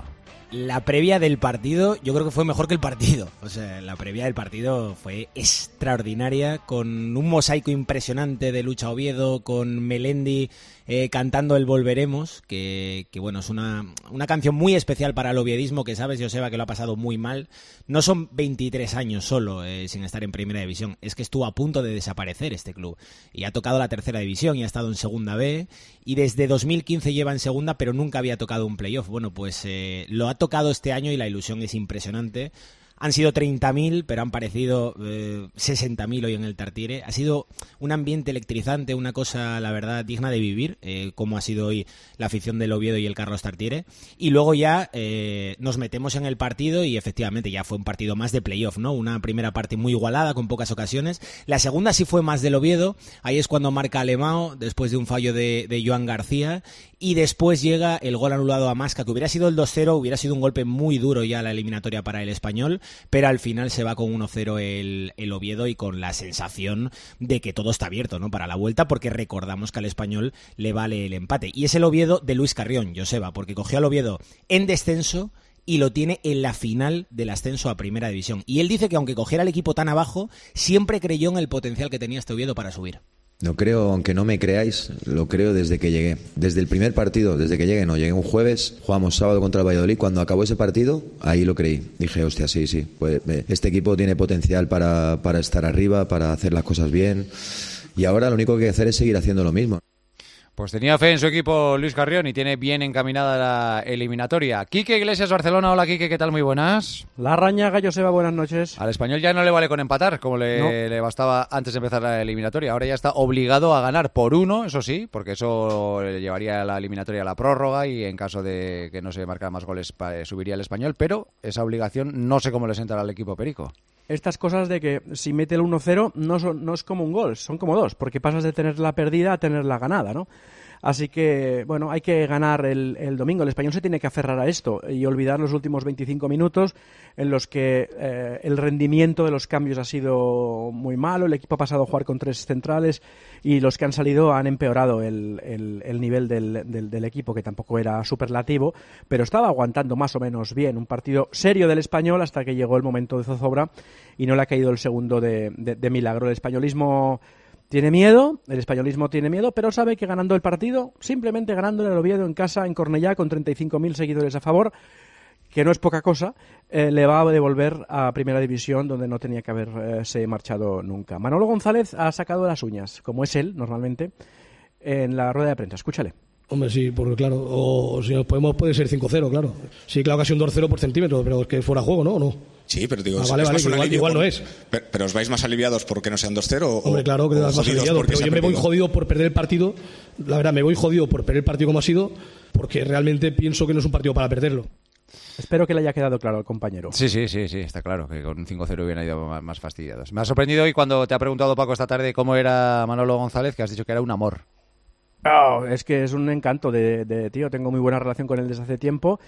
la previa del partido yo creo que fue mejor que el partido. O sea, la previa del partido fue extraordinaria, con un mosaico impresionante de Lucha Oviedo, con Melendi eh, cantando el Volveremos, que, que bueno, es una, una canción muy especial para el oviedismo, que sabes, Joseba, que lo ha pasado muy mal. No son veintitrés años solo eh, sin estar en Primera División, es que estuvo a punto de desaparecer este club. Y ha tocado la Tercera División y ha estado en Segunda B, y desde dos mil quince lleva en Segunda, pero nunca había tocado un playoff. Bueno, pues eh, lo ha tocado este año y la ilusión es impresionante. Han sido treinta mil, pero han parecido eh, sesenta mil hoy en el Tartiere. Ha sido un ambiente electrizante, una cosa, la verdad, digna de vivir, eh, como ha sido hoy la afición del Oviedo y el Carlos Tartiere. Y luego ya eh, nos metemos en el partido y efectivamente ya fue un partido más de playoff, ¿no? Una primera parte muy igualada, con pocas ocasiones. La segunda sí fue más del Oviedo. Ahí es cuando marca Alemão, después de un fallo de, de Joan García. Y después llega el gol anulado a Masca, que hubiera sido el dos cero, hubiera sido un golpe muy duro ya la eliminatoria para el Español, pero al final se va con uno cero el, el Oviedo y con la sensación de que todo está abierto, ¿no?, para la vuelta, porque recordamos que al Español le vale el empate. Y es el Oviedo de Luis Carrión, Joseba, porque cogió al Oviedo en descenso y lo tiene en la final del ascenso a Primera División. Y él dice que aunque cogiera el equipo tan abajo, siempre creyó en el potencial que tenía este Oviedo para subir. Lo creo, aunque no me creáis, lo creo desde que llegué. Desde el primer partido, desde que llegué, no, llegué un jueves, jugamos sábado contra el Valladolid. Cuando acabó ese partido, ahí lo creí. Dije, hostia, sí, sí, pues este equipo tiene potencial para, para estar arriba, para hacer las cosas bien. Y ahora lo único que hay que hacer es seguir haciendo lo mismo. Pues tenía fe en su equipo Luis Carrión y tiene bien encaminada la eliminatoria. Quique Iglesias, Barcelona. Hola, Quique, ¿qué tal? Muy buenas. La Rañaga, Joseba, buenas noches. Al Español ya no le vale con empatar, como le, no. le bastaba antes de empezar la eliminatoria. Ahora ya está obligado a ganar por uno, eso sí, porque eso le llevaría a la eliminatoria a la prórroga y en caso de que no se marcaran más goles subiría el Español, pero esa obligación no sé cómo le sentará al equipo perico. Estas cosas de que si mete el uno cero no, son, no es como un gol, son como dos, porque pasas de tener la perdida a tener la ganada, ¿no? Así que, bueno, hay que ganar el, el domingo. El Español se tiene que aferrar a esto y olvidar los últimos veinticinco minutos en los que eh, el rendimiento de los cambios ha sido muy malo. El equipo ha pasado a jugar con tres centrales y los que han salido han empeorado el, el, el nivel del, del, del equipo, que tampoco era superlativo, pero estaba aguantando más o menos bien. Un partido serio del Español hasta que llegó el momento de zozobra y no le ha caído el segundo de, de, de milagro. El españolismo tiene miedo, el españolismo tiene miedo, pero sabe que ganando el partido, simplemente ganando el Oviedo en casa, en Cornellá, con treinta y cinco mil seguidores a favor, que no es poca cosa, eh, le va a devolver a Primera División, donde no tenía que haberse eh, marchado nunca. Manolo González ha sacado las uñas, como es él normalmente, en la rueda de prensa. Escúchale. Hombre, sí, porque claro, o, o si nos podemos puede ser cinco cero, claro. Sí, claro que ha sido un dos cero por centímetro, pero es que fuera juego, ¿no? ¿O no? Sí, pero digo, ah, vale, es vale, más un igual, alivio, igual por, no es. Pero, pero os vais más aliviados porque no sean dos cero o, Hombre, claro que te o das más aliviado, pero yo me voy jodido por perder el partido. La verdad, me voy jodido por perder el partido como ha sido, porque realmente pienso que no es un partido para perderlo. Espero que le haya quedado claro al compañero. Sí, sí, sí, sí, está claro que con un cinco cero hubieran ido más, más fastidiados. Me ha sorprendido hoy cuando te ha preguntado Paco esta tarde cómo era Manolo González, que has dicho que era un amor. Oh, es que es un encanto de, de tío, tengo muy buena relación con él desde hace tiempo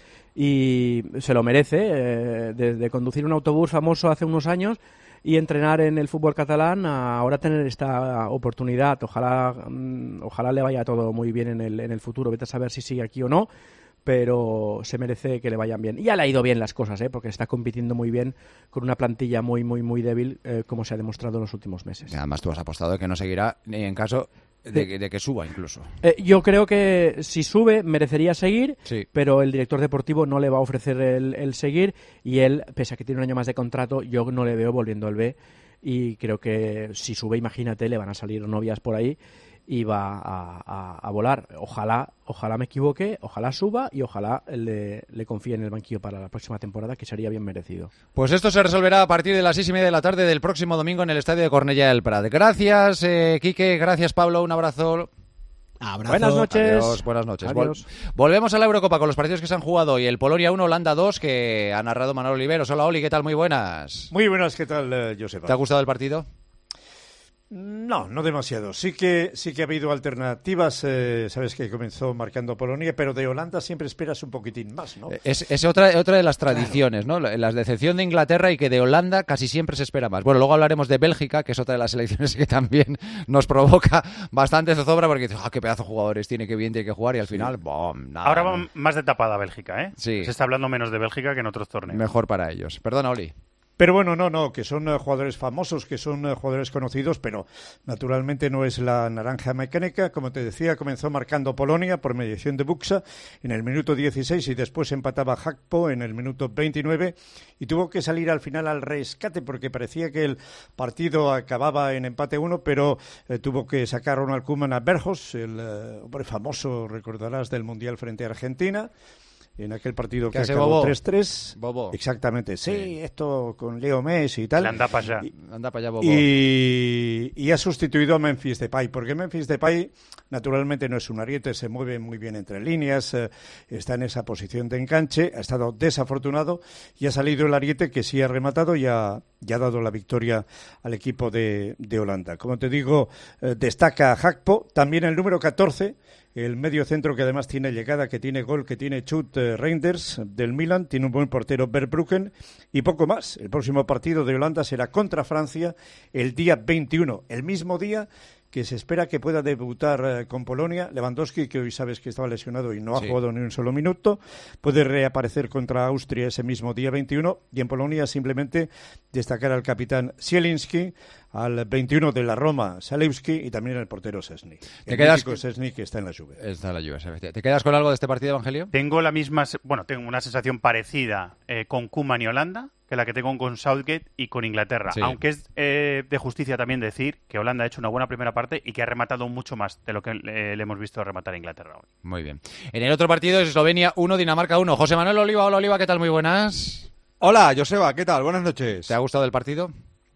y se lo merece, eh, de, de conducir un autobús famoso hace unos años y entrenar en el fútbol catalán a ahora tener esta oportunidad. Ojalá, mm, ojalá le vaya todo muy bien en el, en el futuro, vete a saber si sigue aquí o no, pero se merece que le vayan bien. Y ya le ha ido bien las cosas, ¿eh? Porque está compitiendo muy bien con una plantilla muy, muy, muy débil, eh, como se ha demostrado en los últimos meses. Y además tú has apostado de que no seguirá ni en caso de que, de que suba incluso. Eh, yo creo que si sube merecería seguir, sí, pero el director deportivo no le va a ofrecer el, el seguir y él, pese a que tiene un año más de contrato, yo no le veo volviendo al B y creo que si sube, imagínate, le van a salir novias por ahí y va a, a, a volar. Ojalá, ojalá me equivoque, ojalá suba y ojalá le, le confíe en el banquillo para la próxima temporada, que sería bien merecido. Pues esto se resolverá a partir de las seis y media de la tarde del próximo domingo en el estadio de Cornellá del Prat. Gracias, eh, Quique, gracias, Pablo, un abrazo. Abrazo. Buenas noches. Adiós, buenas noches. Adiós. Vol- volvemos a la Eurocopa con los partidos que se han jugado hoy. El Polonia uno, Holanda dos, que ha narrado Manolo Oliveros. Hola, Oli, ¿qué tal? Muy buenas. Muy buenas, ¿qué tal, eh, Joseba? ¿Te ha gustado el partido? No, no demasiado. Sí que sí que ha habido alternativas. Eh, sabes que comenzó marcando Polonia, pero de Holanda siempre esperas un poquitín más, ¿no? Es, es otra, otra de las tradiciones, claro, ¿no? La, la decepción de Inglaterra y que de Holanda casi siempre se espera más. Bueno, luego hablaremos de Bélgica, que es otra de las selecciones que también nos provoca bastante zozobra porque dices, ah, qué pedazo de jugadores tiene, qué bien tiene que jugar y al final, sí. ¡bom! Nada, Ahora ¿no? va más de tapada Bélgica, ¿eh? Sí. Se está hablando menos de Bélgica que en otros torneos. Mejor para ellos. Perdona, Oli. Pero bueno, no, no, que son uh, jugadores famosos, que son uh, jugadores conocidos, pero naturalmente no es la naranja mecánica. Como te decía, comenzó marcando Polonia por mediación de Buxa en el minuto dieciséis y después empataba Hakpo en el minuto veintinueve y tuvo que salir al final al rescate porque parecía que el partido acababa en empate uno, pero eh, tuvo que sacar Ronald Koeman a Bergos, el uh, hombre famoso, recordarás, del Mundial frente a Argentina. En aquel partido que acabó tres tres. Bobo. Exactamente. Sí, sí, esto con Leo Messi y tal. Le anda para allá. Y, anda para allá, Bobo. Y, y ha sustituido a Memphis Depay, porque Memphis Depay naturalmente no es un ariete, se mueve muy bien entre líneas, eh, está en esa posición de enganche, ha estado desafortunado y ha salido el ariete que sí ha rematado y ha, y ha dado la victoria al equipo de, de Holanda. Como te digo, eh, destaca Hakpo, también el número catorce, el medio centro que además tiene llegada, que tiene gol, que tiene chut, eh, Reinders del Milan, tiene un buen portero Verbruggen y poco más. El próximo partido de Holanda será contra Francia el día veintiuno, el mismo día que se espera que pueda debutar eh, con Polonia. Lewandowski, que hoy sabes que estaba lesionado y no ha sí. jugado ni un solo minuto, puede reaparecer contra Austria ese mismo día veintiuno, y en Polonia simplemente destacar al capitán Zielinski, al veintiuno de la Roma, Zalewski, y también el portero Szczęsny. El quedas con Szczęsny, que está en la Juve. Está en la Juve. ¿Te quedas con algo de este partido, Evangelio? Tengo la misma, bueno, tengo una sensación parecida eh, con Koeman y Holanda que la que tengo con Southgate y con Inglaterra. Sí. Aunque es eh, de justicia también decir que Holanda ha hecho una buena primera parte y que ha rematado mucho más de lo que eh, le hemos visto rematar a Inglaterra hoy. Muy bien. En el otro partido es Eslovenia uno, Dinamarca uno. José Manuel Oliva, hola Oliva, ¿qué tal? Muy buenas. Hola, Joseba, ¿qué tal? Buenas noches. ¿Te ha gustado el partido?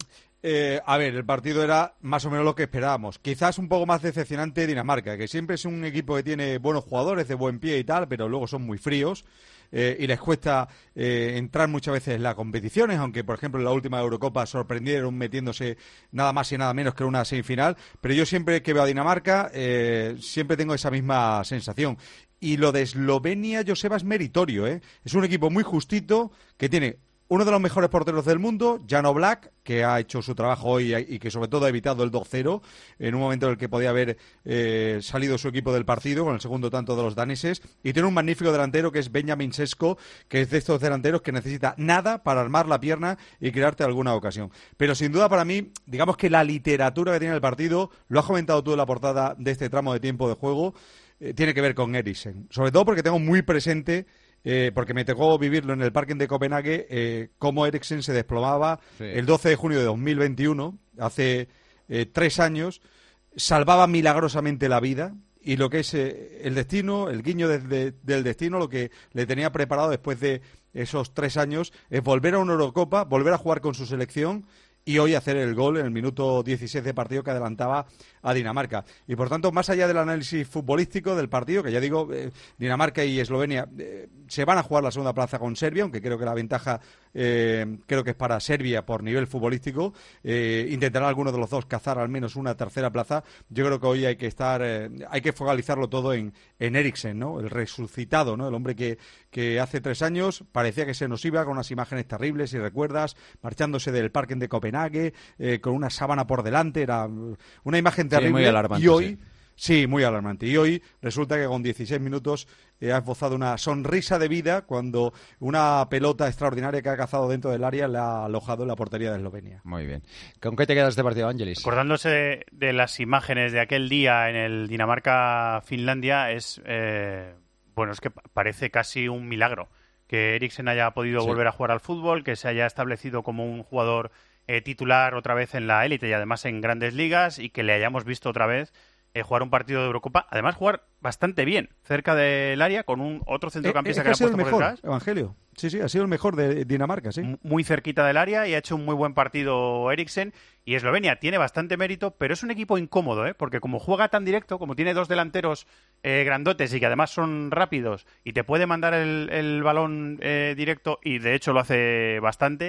Eh, a ver, el partido era más o menos lo que esperábamos. Quizás un poco más decepcionante Dinamarca, que siempre es un equipo que tiene buenos jugadores, de buen pie y tal, pero luego son muy fríos. Eh, y les cuesta eh, entrar muchas veces en las competiciones, aunque por ejemplo en la última Eurocopa sorprendieron metiéndose nada más y nada menos que en una semifinal, pero yo siempre que veo a Dinamarca eh, siempre tengo esa misma sensación. Y lo de Eslovenia, Joseba, es meritorio, ¿eh? Es un equipo muy justito que tiene uno de los mejores porteros del mundo, Jan Oblak, que ha hecho su trabajo hoy y que sobre todo ha evitado el dos cero en un momento en el que podía haber eh, salido su equipo del partido con el segundo tanto de los daneses, y tiene un magnífico delantero que es Benjamin Sesko, que es de estos delanteros que necesita nada para armar la pierna y crearte alguna ocasión. Pero sin duda para mí, digamos que la literatura que tiene el partido, lo has comentado tú en la portada de este tramo de tiempo de juego, eh, tiene que ver con Eriksen, sobre todo porque tengo muy presente Eh, porque me tocó vivirlo en el parking de Copenhague, eh, cómo Eriksen se desplomaba sí. el doce de junio de dos mil veintiuno, hace eh, tres años, salvaba milagrosamente la vida, y lo que es eh, el destino, el guiño de, de, del destino, lo que le tenía preparado después de esos tres años, es volver a una Eurocopa, volver a jugar con su selección, y hoy hacer el gol en el minuto dieciséis de partido que adelantaba a Dinamarca. Y por tanto, más allá del análisis futbolístico del partido, que ya digo, eh, Dinamarca y Eslovenia eh, se van a jugar la segunda plaza con Serbia, aunque creo que la ventaja eh, creo que es para Serbia por nivel futbolístico. Eh, intentará alguno de los dos cazar al menos una tercera plaza. Yo creo que hoy hay que estar, eh, hay que focalizarlo todo en, en Eriksen, ¿no? El resucitado, ¿no? El hombre que, que hace tres años parecía que se nos iba con unas imágenes terribles, si recuerdas, marchándose del parking de Copenhague, eh, con una sábana por delante, era una imagen terrible. Sí, muy alarmante, y hoy, sí. sí, muy alarmante. Y hoy resulta que con dieciséis minutos eh, ha esbozado una sonrisa de vida cuando una pelota extraordinaria que ha cazado dentro del área la ha alojado en la portería de Eslovenia. Muy bien. ¿Con qué te quedas de este partido, Ángelis? Acordándose de las imágenes de aquel día en el Dinamarca-Finlandia, es eh, bueno, es que parece casi un milagro que Eriksen haya podido sí. volver a jugar al fútbol, que se haya establecido como un jugador Eh, titular otra vez en la élite y además en grandes ligas, y que le hayamos visto otra vez eh, jugar un partido de Eurocopa, además jugar bastante bien cerca del área con un otro centrocampista eh, que, es que le ha han sido puesto el por mejor, detrás. Evangelio. Sí, sí, ha sido el mejor de Dinamarca, sí. Muy cerquita del área y ha hecho un muy buen partido Eriksen. Y Eslovenia tiene bastante mérito, pero es un equipo incómodo, ¿eh? Porque como juega tan directo, como tiene dos delanteros eh, grandotes y que además son rápidos y te puede mandar el, el balón eh, directo, y de hecho lo hace bastante,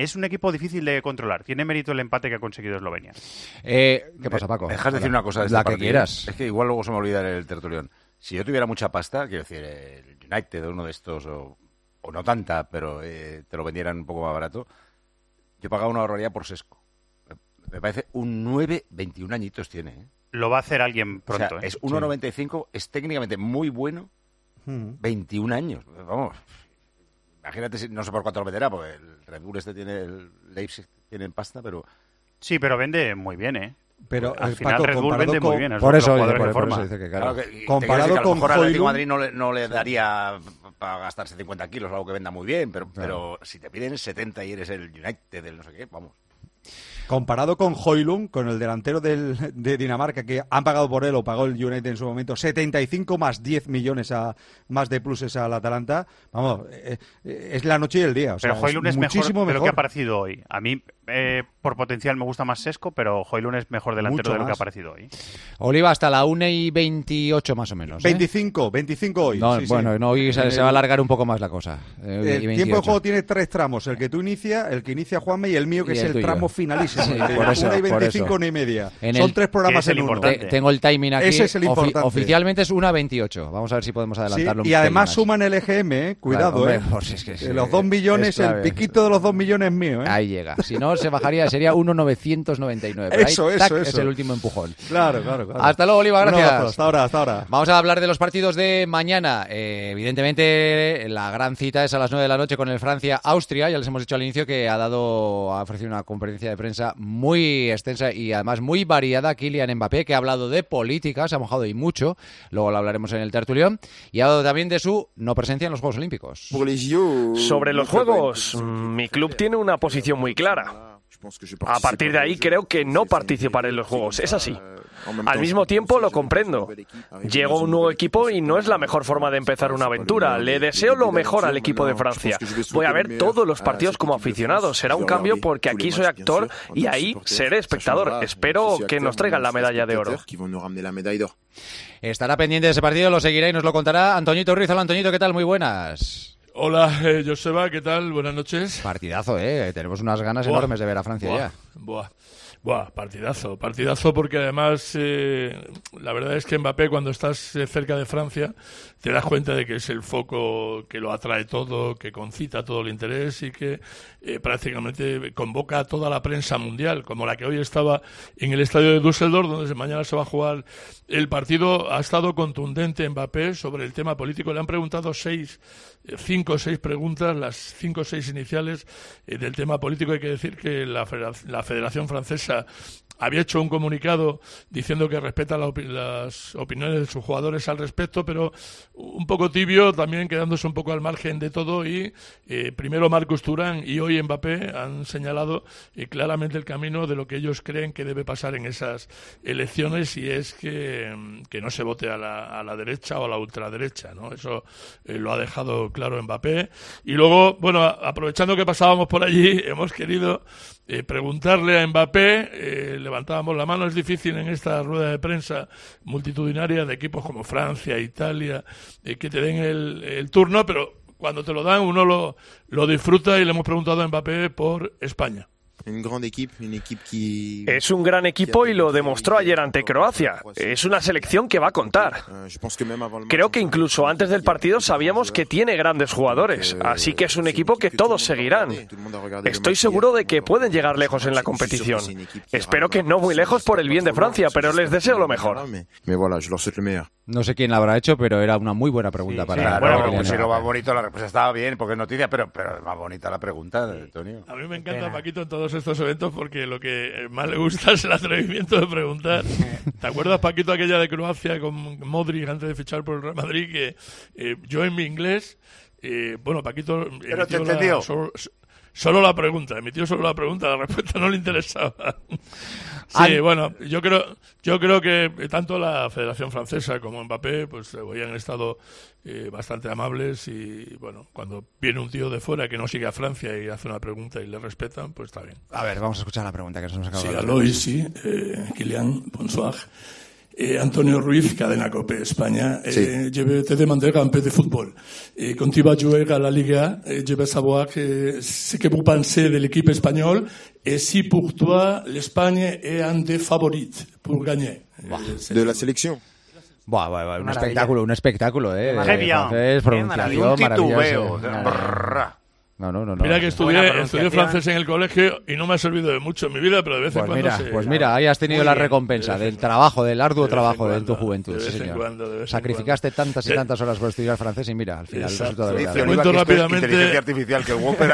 es un equipo difícil de controlar. Tiene mérito el empate que ha conseguido Eslovenia. Eh, ¿Qué pasa, Paco? ¿Me dejas decir una cosa de La este que partido? quieras. Es que igual luego se me olvida el tertulión. Si yo tuviera mucha pasta, quiero decir, el United o uno de estos, o, o no tanta, pero eh, te lo vendieran un poco más barato, yo pagaba una barbaridad por Sesco. Me parece un nueve, veintiún añitos tiene. ¿eh? Lo va a hacer alguien pronto. O sea, ¿eh? es uno noventa y cinco, es técnicamente muy bueno, veintiún años. Vamos, imagínate, si, no sé por cuánto lo meterá, porque el Red Bull este tiene, el Leipzig tiene en pasta, pero... Sí, pero vende muy bien, ¿eh? Pero al eh, final Paco, Red Bull comparado vende con- muy bien. es Por lo eso, que los dice, jugadores por, que por eso forma. dice que claro. Claro que, Comparado que a lo con mejor al Atlético de Højlund- Madrid no le, no le daría para gastarse cincuenta kilos o algo que venda muy bien, pero, pero si te piden setenta y eres el United, del no sé qué, vamos. Comparado con Højlund, con el delantero del, de Dinamarca, que han pagado por él o pagó el United en su momento, setenta y cinco más diez millones a, más de pluses al Atalanta, vamos, eh, eh, es la noche y el día. O Pero sea, Højlund es mejor muchísimo de lo que ha mejor. aparecido hoy. A mí, eh, por potencial, me gusta más Sesco, pero Højlund es mejor delantero Mucho de lo que ha más. aparecido hoy. Oliva hasta la una y veintiocho más o menos. ¿eh? veinticinco, veinticinco hoy. No, sí, sí. bueno, no, hoy se, En se el- va a alargar un poco más la cosa. Eh, y El tiempo de veintiocho. juego tiene tres tramos, el que tú inicia, el que inicia Juanme y el mío, que Y es el el tuyo. tramo finalísimo. Sí, el de por eso, una y por veinticinco, eso. una y media. En Son el- tres programas que es el en uno. importante. Te- tengo el timing aquí. Ese es el Ofi- importante. oficialmente es una veintiocho. Vamos a ver si podemos Sí, adelantarlo un y además pelín suman el E G M, eh. Cuidado, hombre, eh. pues es que sí, Eh, los dos millones, es clave. el piquito de los dos millones es mío, eh. más. Ahí llega. Si no, se bajaría, sería uno novecientos noventa y nueve. Pero ahí, Eso, eso, tac, eso. es el último empujón. Claro, claro, claro. Hasta luego, Oliva, Un gracias. abrazo, hasta ahora, hasta ahora. Vamos a hablar de los partidos de mañana. Eh, evidentemente, la gran cita es a las nueve de la noche con el Francia-Austria. Ya les hemos dicho al inicio que ha dado, ha ofrecido una conferencia de prensa muy extensa y además muy variada. Kylian Mbappé, que ha hablado de política, se ha mojado y mucho. Luego lo hablaremos en el tertulión. Y ha hablado también de su no presencia en los Juegos Olímpicos. Sobre los juegos, mi club tiene una posición muy clara. A partir de ahí creo que no participaré en los juegos, es así. Al mismo tiempo lo comprendo. Llego a un nuevo equipo y no es la mejor forma de empezar una aventura. Le deseo lo mejor al equipo de Francia. Voy a ver todos los partidos como aficionado. Será un cambio porque aquí soy actor y ahí seré espectador. Espero que nos traigan la medalla de oro. Estará pendiente de ese partido, lo seguirá y nos lo contará Antoñito Ruiz. Hola, Antoñito, ¿qué tal? Muy buenas. Hola, eh, Joseba, ¿qué tal? Buenas noches. Partidazo, ¿eh? Tenemos unas ganas Buah, enormes de ver a Francia buah, ya. Buah, buah, partidazo, partidazo porque además eh, la verdad es que Mbappé cuando estás eh, cerca de Francia te das cuenta de que es el foco que lo atrae todo, que concita todo el interés y que eh, prácticamente convoca a toda la prensa mundial, como la que hoy estaba en el estadio de Düsseldorf, donde mañana se va a jugar el partido. Ha estado contundente Mbappé sobre el tema político. Le han preguntado seis, eh, cinco o seis preguntas, las cinco o seis iniciales eh, del tema político. Hay que decir que la Federación, la Federación Francesa había hecho un comunicado diciendo que respeta la opi- las opiniones de sus jugadores al respecto, pero un poco tibio, también quedándose un poco al margen de todo. Y eh, primero Marcus Thuram y hoy Mbappé han señalado eh, claramente el camino de lo que ellos creen que debe pasar en esas elecciones, y es que, que no se vote a la, a la derecha o a la ultraderecha, ¿no? Eso eh, lo ha dejado claro Mbappé. Y luego, bueno, a- aprovechando que pasábamos por allí, hemos querido eh, preguntarle a Mbappé, eh, levantábamos la mano. Es difícil en esta rueda de prensa multitudinaria de equipos como Francia, Italia, eh, que te den el, el turno, pero cuando te lo dan uno lo, lo disfruta, y le hemos preguntado a Mbappé por España. Es un gran equipo y lo demostró ayer ante Croacia. Es una selección que va a contar. Creo que incluso antes del partido sabíamos que tiene grandes jugadores, así que es un equipo que todos seguirán. Estoy seguro de que pueden llegar lejos en la competición. Espero que no muy lejos por el bien de Francia, pero les deseo lo mejor. No sé quién la habrá hecho, pero era una muy buena pregunta para... Claro, para bueno, Kylian pues si lo Mbappé. más bonito, la respuesta estaba bien, porque es noticia, pero, pero es más bonita la pregunta, Antonio. A mí me encanta, Paquito, en todos estos eventos, porque lo que más le gusta es el atrevimiento de preguntar. ¿Te acuerdas, Paquito, aquella de Croacia con Modric antes de fichar por el Real Madrid? Que eh, yo en mi inglés, eh, bueno, Paquito Pero te emitió la- entendió. solo, solo la pregunta, emitió solo la pregunta, la respuesta no le interesaba. Sí, An- bueno, yo creo, yo creo que tanto la Federación Francesa como Mbappé, pues hoy han estado eh, bastante amables, y bueno, cuando viene un tío de fuera que no sigue a Francia y hace una pregunta y le respetan, pues está bien. A ver, vamos a escuchar la pregunta que nos hemos acabado Sí, de aló, ici, eh, Kylian, bonsoir. eh, Antonio Ruiz, cadena Cope Espanya, eh, Sí. je vais te demander un peu de football. Et quand tu vas jouer à la Liga, eh, je veux savoir que, ce que vous pensez de l'équipe espagnole et si pour toi l'Espagne est un des favorites pour gagner. Eh, De la selección. Buah, buah, buah, un Maravilla. espectáculo, un espectáculo, ¿eh? Qué de bien. francés, Qué pronunciación, maravilla. Un maravilloso. titubeo. Brrra. No, no, no, no. Mira que estudié, Buena estudié pronunciación. francés en el colegio y no me ha servido de mucho en mi vida, pero de vez en Pues cuando mira, se... pues mira, ahí has tenido Muy la bien, recompensa de vez en del trabajo, del arduo de vez en trabajo de tu cuando, juventud, de sí, vez en señor. cuando, de vez en Sacrificaste cuando. tantas y Sí. tantas horas por estudiar francés y mira, al final Exacto. resultó de Dice verdad. Oliva que esto es rápidamente- inteligencia artificial, que el Whopper...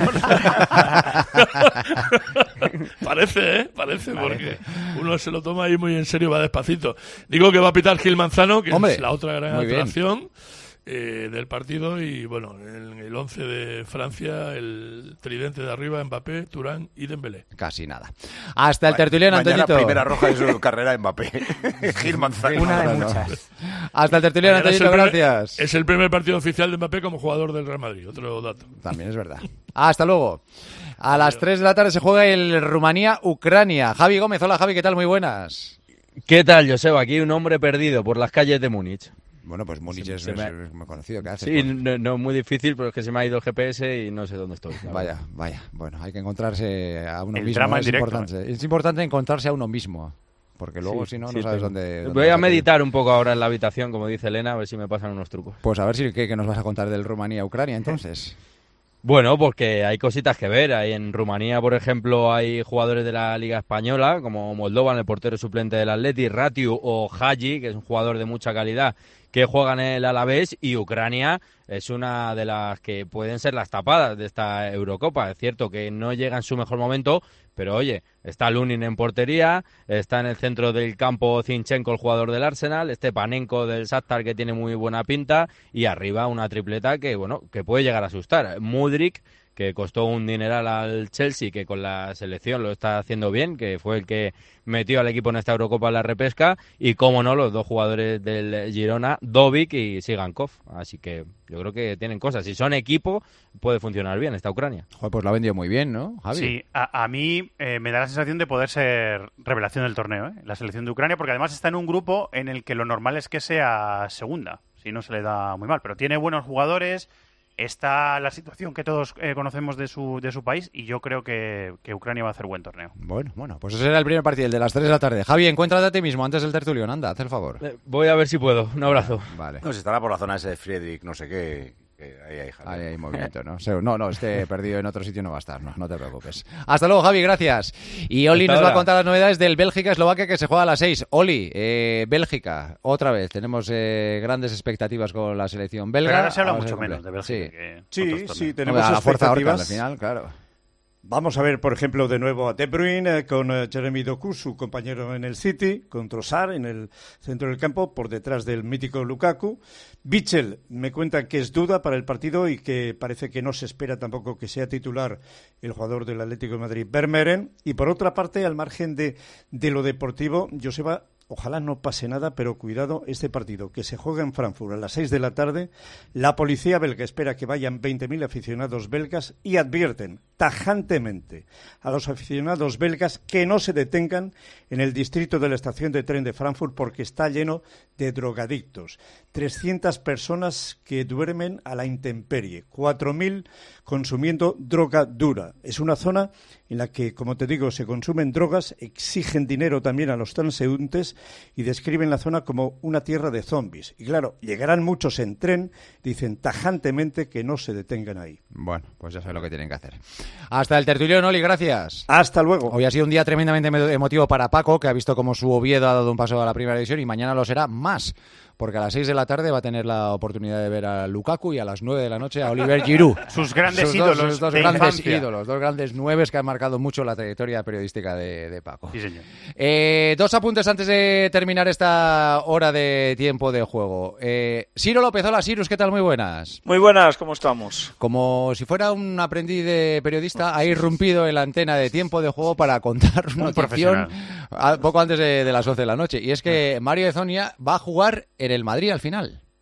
Parece, ¿eh? Parece, porque uno se lo toma ahí muy en serio, va despacito. Digo que va a pitar Gil Manzano, que Hombre, es la otra gran muy bien. atracción eh, del partido, y bueno, en el once de Francia, el tridente de arriba, Mbappé, Turán y Dembélé. Casi nada. Hasta el tertuliano, Mañana Antoñito. primera roja de su carrera Mbappé. Gil Manzano. Una de muchas. Hasta el tertuliano, Mañana es Antoñito, el primer- gracias. Es el primer partido oficial de Mbappé como jugador del Real Madrid, otro dato. También es verdad. Hasta luego. A las tres de la tarde se juega el Rumanía-Ucrania. Javi Gómez, hola Javi, ¿qué tal? Muy buenas. ¿Qué tal, Joseba? Aquí un hombre perdido por las calles de Múnich. Bueno, pues Múnich es, Se me- es muy conocido. ¿Qué haces? Sí, Pues- no, no muy difícil, pero es que se me ha ido el G P S y no sé dónde estoy. la Vaya, verdad. vaya. Bueno, hay que encontrarse a uno El mismo. drama en Es directo, importante. Es importante encontrarse a uno mismo. Porque luego, Sí, si no, sí, no sabes tengo. dónde, dónde Voy vas a caer. meditar un poco ahora en la habitación, como dice Elena, a ver si me pasan unos trucos. Pues a ver si qué, qué nos vas a contar del Rumanía-Ucrania entonces. Bueno, porque hay cositas que ver. Ahí en Rumanía, por ejemplo, hay jugadores de la Liga Española, como Moldovan, el portero suplente del Atleti, Ratiu o Hagi, que es un jugador de mucha calidad, que juegan en el Alavés, y Ucrania es una de las que pueden ser las tapadas de esta Eurocopa. Es cierto que no llega en su mejor momento, pero oye, está Lunin en portería, está en el centro del campo Zinchenko, el jugador del Arsenal, este Panenko del Shakhtar, que tiene muy buena pinta, y arriba una tripleta que, bueno, que puede llegar a asustar. Mudryk, que costó un dineral al Chelsea, que con la selección lo está haciendo bien, que fue el que metió al equipo en esta Eurocopa en la repesca, y cómo no, los dos jugadores del Girona, Dovic y Sigankov. Así que yo creo que tienen cosas. Si son equipo, puede funcionar bien esta Ucrania. Joder, pues lo ha vendido muy bien, ¿no, Javi? Sí, a, a mí eh, me da la sensación de poder ser revelación del torneo, ¿eh? La selección de Ucrania, porque además está en un grupo en el que lo normal es que sea segunda, si no se le da muy mal, pero tiene buenos jugadores, está la situación que todos eh, conocemos de su, de su país, y yo creo que, que Ucrania va a hacer buen torneo. Bueno, bueno, pues ese era el primer partido, el de las tres de la tarde. Javi, encuéntrate a ti mismo antes del tertulión, anda, haz el favor. Eh, voy a ver si puedo. Un abrazo. Vale. No, si estará por la zona ese de Friedrich, no sé qué. que ahí hay jaleo. Ahí hay movimiento, ¿no? Se- No, no, este perdido en otro sitio no va a estar, no, no te preocupes. Hasta luego, Javi, gracias. Y Oli Hasta nos va a ahora. contar las novedades del Bélgica-Eslovaquia, que se juega a las seis. Oli, eh, Bélgica, otra vez, tenemos eh, grandes expectativas con la selección belga. Pero ahora se habla Vamos a mucho ver menos cómo de queda. Bélgica que Sí, otros sí, torneos. tenemos Hombre, a la fuerza ahorcan, al expectativas. final, claro. Vamos a ver, por ejemplo, de nuevo a De Bruyne eh, con eh, Jeremy Doku, su compañero en el City, con Trossard en el centro del campo, por detrás del mítico Lukaku. Bichel me cuenta que es duda para el partido y que parece que no se espera tampoco que sea titular el jugador del Atlético de Madrid, Vermeeren. Y por otra parte, al margen de, de lo deportivo, Joseba, ojalá no pase nada, pero cuidado, este partido que se juega en Frankfurt a las seis de la tarde, la policía belga espera que vayan veinte mil aficionados belgas y advierten tajantemente a los aficionados belgas que no se detengan en el distrito de la estación de tren de Frankfurt porque está lleno de drogadictos. trescientas personas que duermen a la intemperie, cuatro mil consumiendo droga dura. Es una zona en la que, como te digo, se consumen drogas, exigen dinero también a los transeúntes y describen la zona como una tierra de zombies. Y claro, llegarán muchos en tren, dicen tajantemente que no se detengan ahí. Bueno, pues ya saben lo que tienen que hacer. Hasta el tertulión, Oli, gracias. Hasta luego. Hoy ha sido un día tremendamente emo- emotivo para Paco, que ha visto cómo su Oviedo ha dado un paso a la primera división, y mañana lo será más, porque a las seis de la tarde va a tener la oportunidad de ver a Lukaku y a las nueve de la noche a Oliver Giroud. Sus grandes Sus ídolos Dos, sus dos de grandes infancia. ídolos, dos grandes nueves que han marcado mucho la trayectoria periodística de, de Paco. Sí, señor. Eh, dos apuntes antes de terminar esta hora de tiempo de juego. Eh, Ciro López, hola Sirus, ¿qué tal? Muy buenas. Muy buenas, ¿cómo estamos? Como si fuera un aprendiz de periodista, ha irrumpido en la antena de tiempo de juego para contar una Un notición profesional. a- poco antes de, de las once de la noche. Y es que Mario Ezonia va a jugar en el Madrid al final.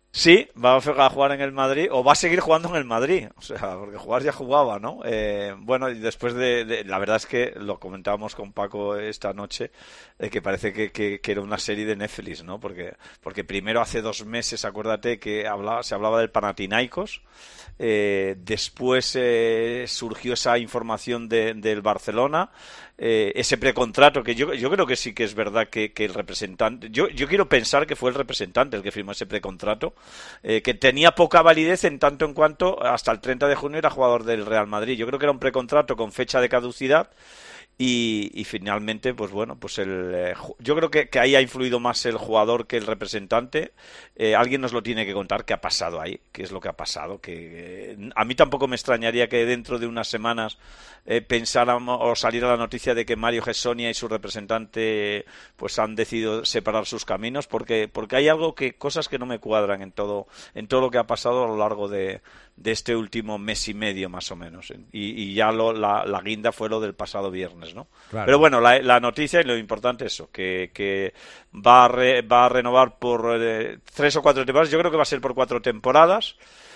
Sí, va a jugar en el Madrid, o va a seguir jugando en el Madrid, o sea, porque jugar ya jugaba, ¿no? Eh, bueno, y después de, de, la verdad es que lo comentábamos con Paco esta noche, eh, que parece que, que, que era una serie de Netflix, ¿no? Porque, porque primero hace dos meses, acuérdate que hablaba, se hablaba del Panathinaikos, eh, después eh, surgió esa información de, del Barcelona, eh, ese precontrato que yo, yo creo que sí que es verdad que, que el representante, yo, yo quiero pensar que fue el representante el que firmó ese precontrato, eh, que tenía poca validez en tanto en cuanto hasta el treinta de junio era jugador del Real Madrid. Yo creo que era un precontrato con fecha de caducidad. Y, y finalmente, pues bueno, pues el, eh, yo creo que, que ahí ha influido más el jugador que el representante. Eh, alguien nos lo tiene que contar qué ha pasado ahí, qué es lo que ha pasado. Que eh, a mí tampoco me extrañaría que dentro de unas semanas eh, pensáramos o saliera la noticia de que Mario Gessonia y su representante pues han decidido separar sus caminos, porque porque hay algo que cosas que no me cuadran en todo en todo lo que ha pasado a lo largo de, de este último mes y medio más o menos. Y, y ya lo, la, la guinda fue lo del pasado viernes, ¿no? Claro. Pero bueno, la, la noticia y lo importante es eso, que, que va, a re, va a renovar por eh, tres o cuatro temporadas. Yo creo que va a ser por cuatro temporadas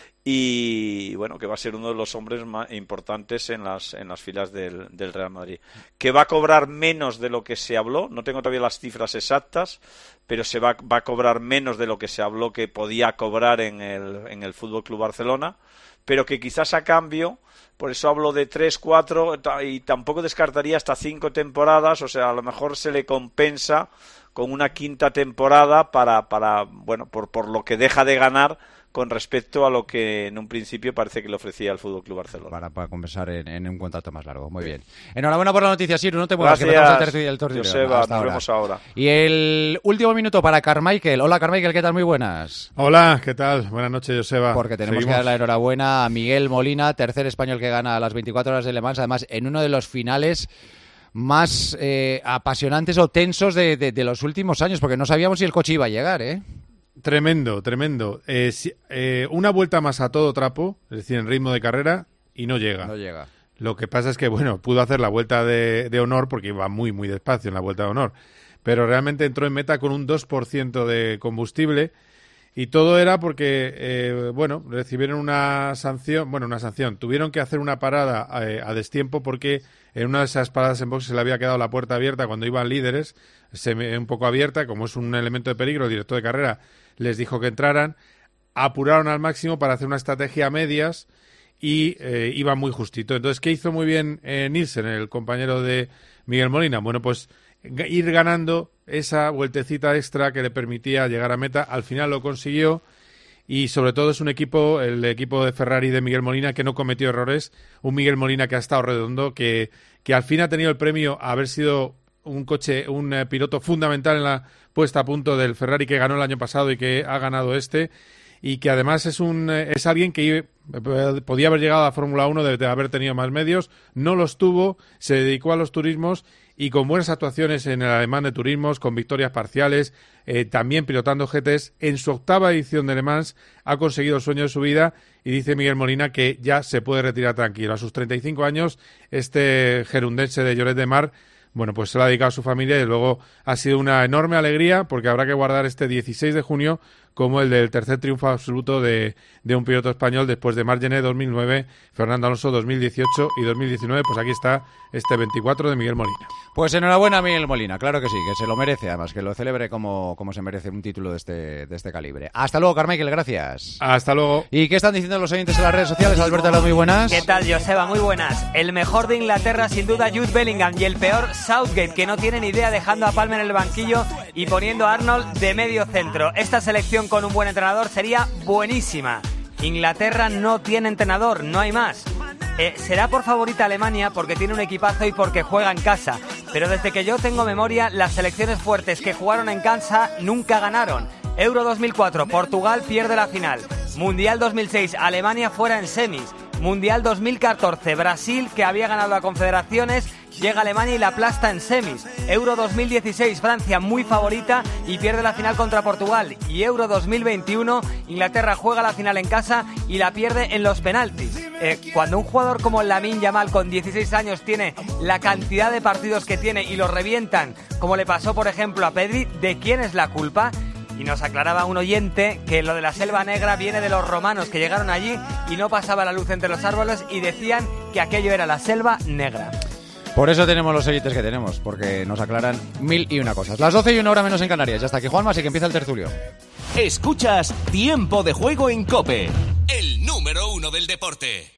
y bueno, que va a ser uno de los hombres más importantes en las en las filas del, del Real Madrid. Que va a cobrar menos de lo que se habló, no tengo todavía las cifras exactas, pero se va, va a cobrar menos de lo que se habló que podía cobrar en el, en el F C Barcelona, pero que quizás a cambio, por eso hablo de tres, cuatro, y tampoco descartaría hasta cinco temporadas, o sea, a lo mejor se le compensa con una quinta temporada para, para bueno, por, por lo que deja de ganar con respecto a lo que en un principio parece que le ofrecía el F C Barcelona. Para, para compensar en, en un contrato más largo. Muy bien. Enhorabuena por la noticia, Siru. No te muevas, Gracias, que empezamos el tertulia, el tornillo. Joseba, nos ahora. vemos ahora. Y el último minuto para Carmichael. Hola, Carmichael, ¿qué tal? Muy buenas. Hola, ¿qué tal? Buenas noches, Joseba. Porque tenemos Seguimos. que dar la enhorabuena a Miguel Molina, tercer español que gana las veinticuatro horas de Le Mans, además en uno de los finales más eh, apasionantes o tensos de, de, de los últimos años, porque no sabíamos si el coche iba a llegar, ¿eh? Tremendo, tremendo. Eh, si, eh, una vuelta más a todo trapo, es decir, en ritmo de carrera, y no llega. No llega. Lo que pasa es que, bueno, pudo hacer la vuelta de, de honor porque iba muy, muy despacio en la vuelta de honor. Pero realmente entró en meta con un dos por ciento de combustible y todo era porque, eh, bueno, recibieron una sanción, bueno, una sanción. Tuvieron que hacer una parada eh, a destiempo porque en una de esas paradas en box se le había quedado la puerta abierta cuando iban líderes, se me, un poco abierta, como es un elemento de peligro, el director de carrera les dijo que entraran, apuraron al máximo para hacer una estrategia a medias y eh, iba muy justito. Entonces, ¿qué hizo muy bien eh, Nielsen, el compañero de Miguel Molina? Bueno, pues ir ganando esa vueltecita extra que le permitía llegar a meta. Al final lo consiguió y sobre todo es un equipo, el equipo de Ferrari de Miguel Molina, que no cometió errores. Un Miguel Molina que ha estado redondo, que, que al fin ha tenido el premio a haber sido un coche, un eh, piloto fundamental en la puesta a punto del Ferrari que ganó el año pasado y que ha ganado este, y que además es un eh, es alguien que eh, podía haber llegado a la Fórmula uno de, de haber tenido más medios, no los tuvo, se dedicó a los turismos y con buenas actuaciones en el Alemán de Turismos, con victorias parciales, eh, también pilotando G Ts. En su octava edición de Le Mans ha conseguido el sueño de su vida y dice Miguel Molina que ya se puede retirar tranquilo. A sus treinta y cinco años, este gerundense de Lloret de Mar, bueno, pues se lo ha dedicado a su familia y luego ha sido una enorme alegría porque habrá que guardar este dieciséis de junio como el del tercer triunfo absoluto de, de un piloto español después de Marc Gené dos mil nueve, Fernando Alonso dos mil dieciocho y dos mil diecinueve. Pues aquí está este veinticuatro de Miguel Molina. Pues enhorabuena a Miguel Molina, claro que sí, que se lo merece, además, que lo celebre como, como se merece un título de este, de este calibre. Hasta luego, Carmichael, gracias. Hasta luego. ¿Y qué están diciendo los oyentes en las redes sociales? Alberto, muy buenas. ¿Qué tal, Joseba? Muy buenas. El mejor de Inglaterra, sin duda, Jude Bellingham, y el peor, Southgate, que no tiene ni idea, dejando a Palmer en el banquillo y poniendo a Arnold de medio centro. Esta selección con un buen entrenador sería buenísima. Inglaterra no tiene entrenador, no hay más. Eh, será por favorita Alemania porque tiene un equipazo y porque juega en casa. Pero desde que yo tengo memoria, las selecciones fuertes que jugaron en casa nunca ganaron. Euro dos mil cuatro, Portugal pierde la final. Mundial dos mil seis, Alemania fuera en semis. Mundial dos mil catorce, Brasil, que había ganado a Confederaciones, llega a Alemania y la aplasta en semis. Euro dos mil dieciséis, Francia muy favorita y pierde la final contra Portugal. Y Euro dos mil veintiuno, Inglaterra juega la final en casa y la pierde en los penaltis. Eh, cuando un jugador como Lamine Yamal con dieciséis años tiene la cantidad de partidos que tiene y los revientan, como le pasó por ejemplo a Pedri, ¿de quién es la culpa? Y nos aclaraba un oyente que lo de la selva negra viene de los romanos que llegaron allí y no pasaba la luz entre los árboles y decían que aquello era la selva negra. Por eso tenemos los oyentes que tenemos, porque nos aclaran mil y una cosas. Las doce y una hora menos en Canarias. Ya está aquí Juanma, así que empieza el tertulio. Escuchas Tiempo de Juego en COPE, el número uno del deporte.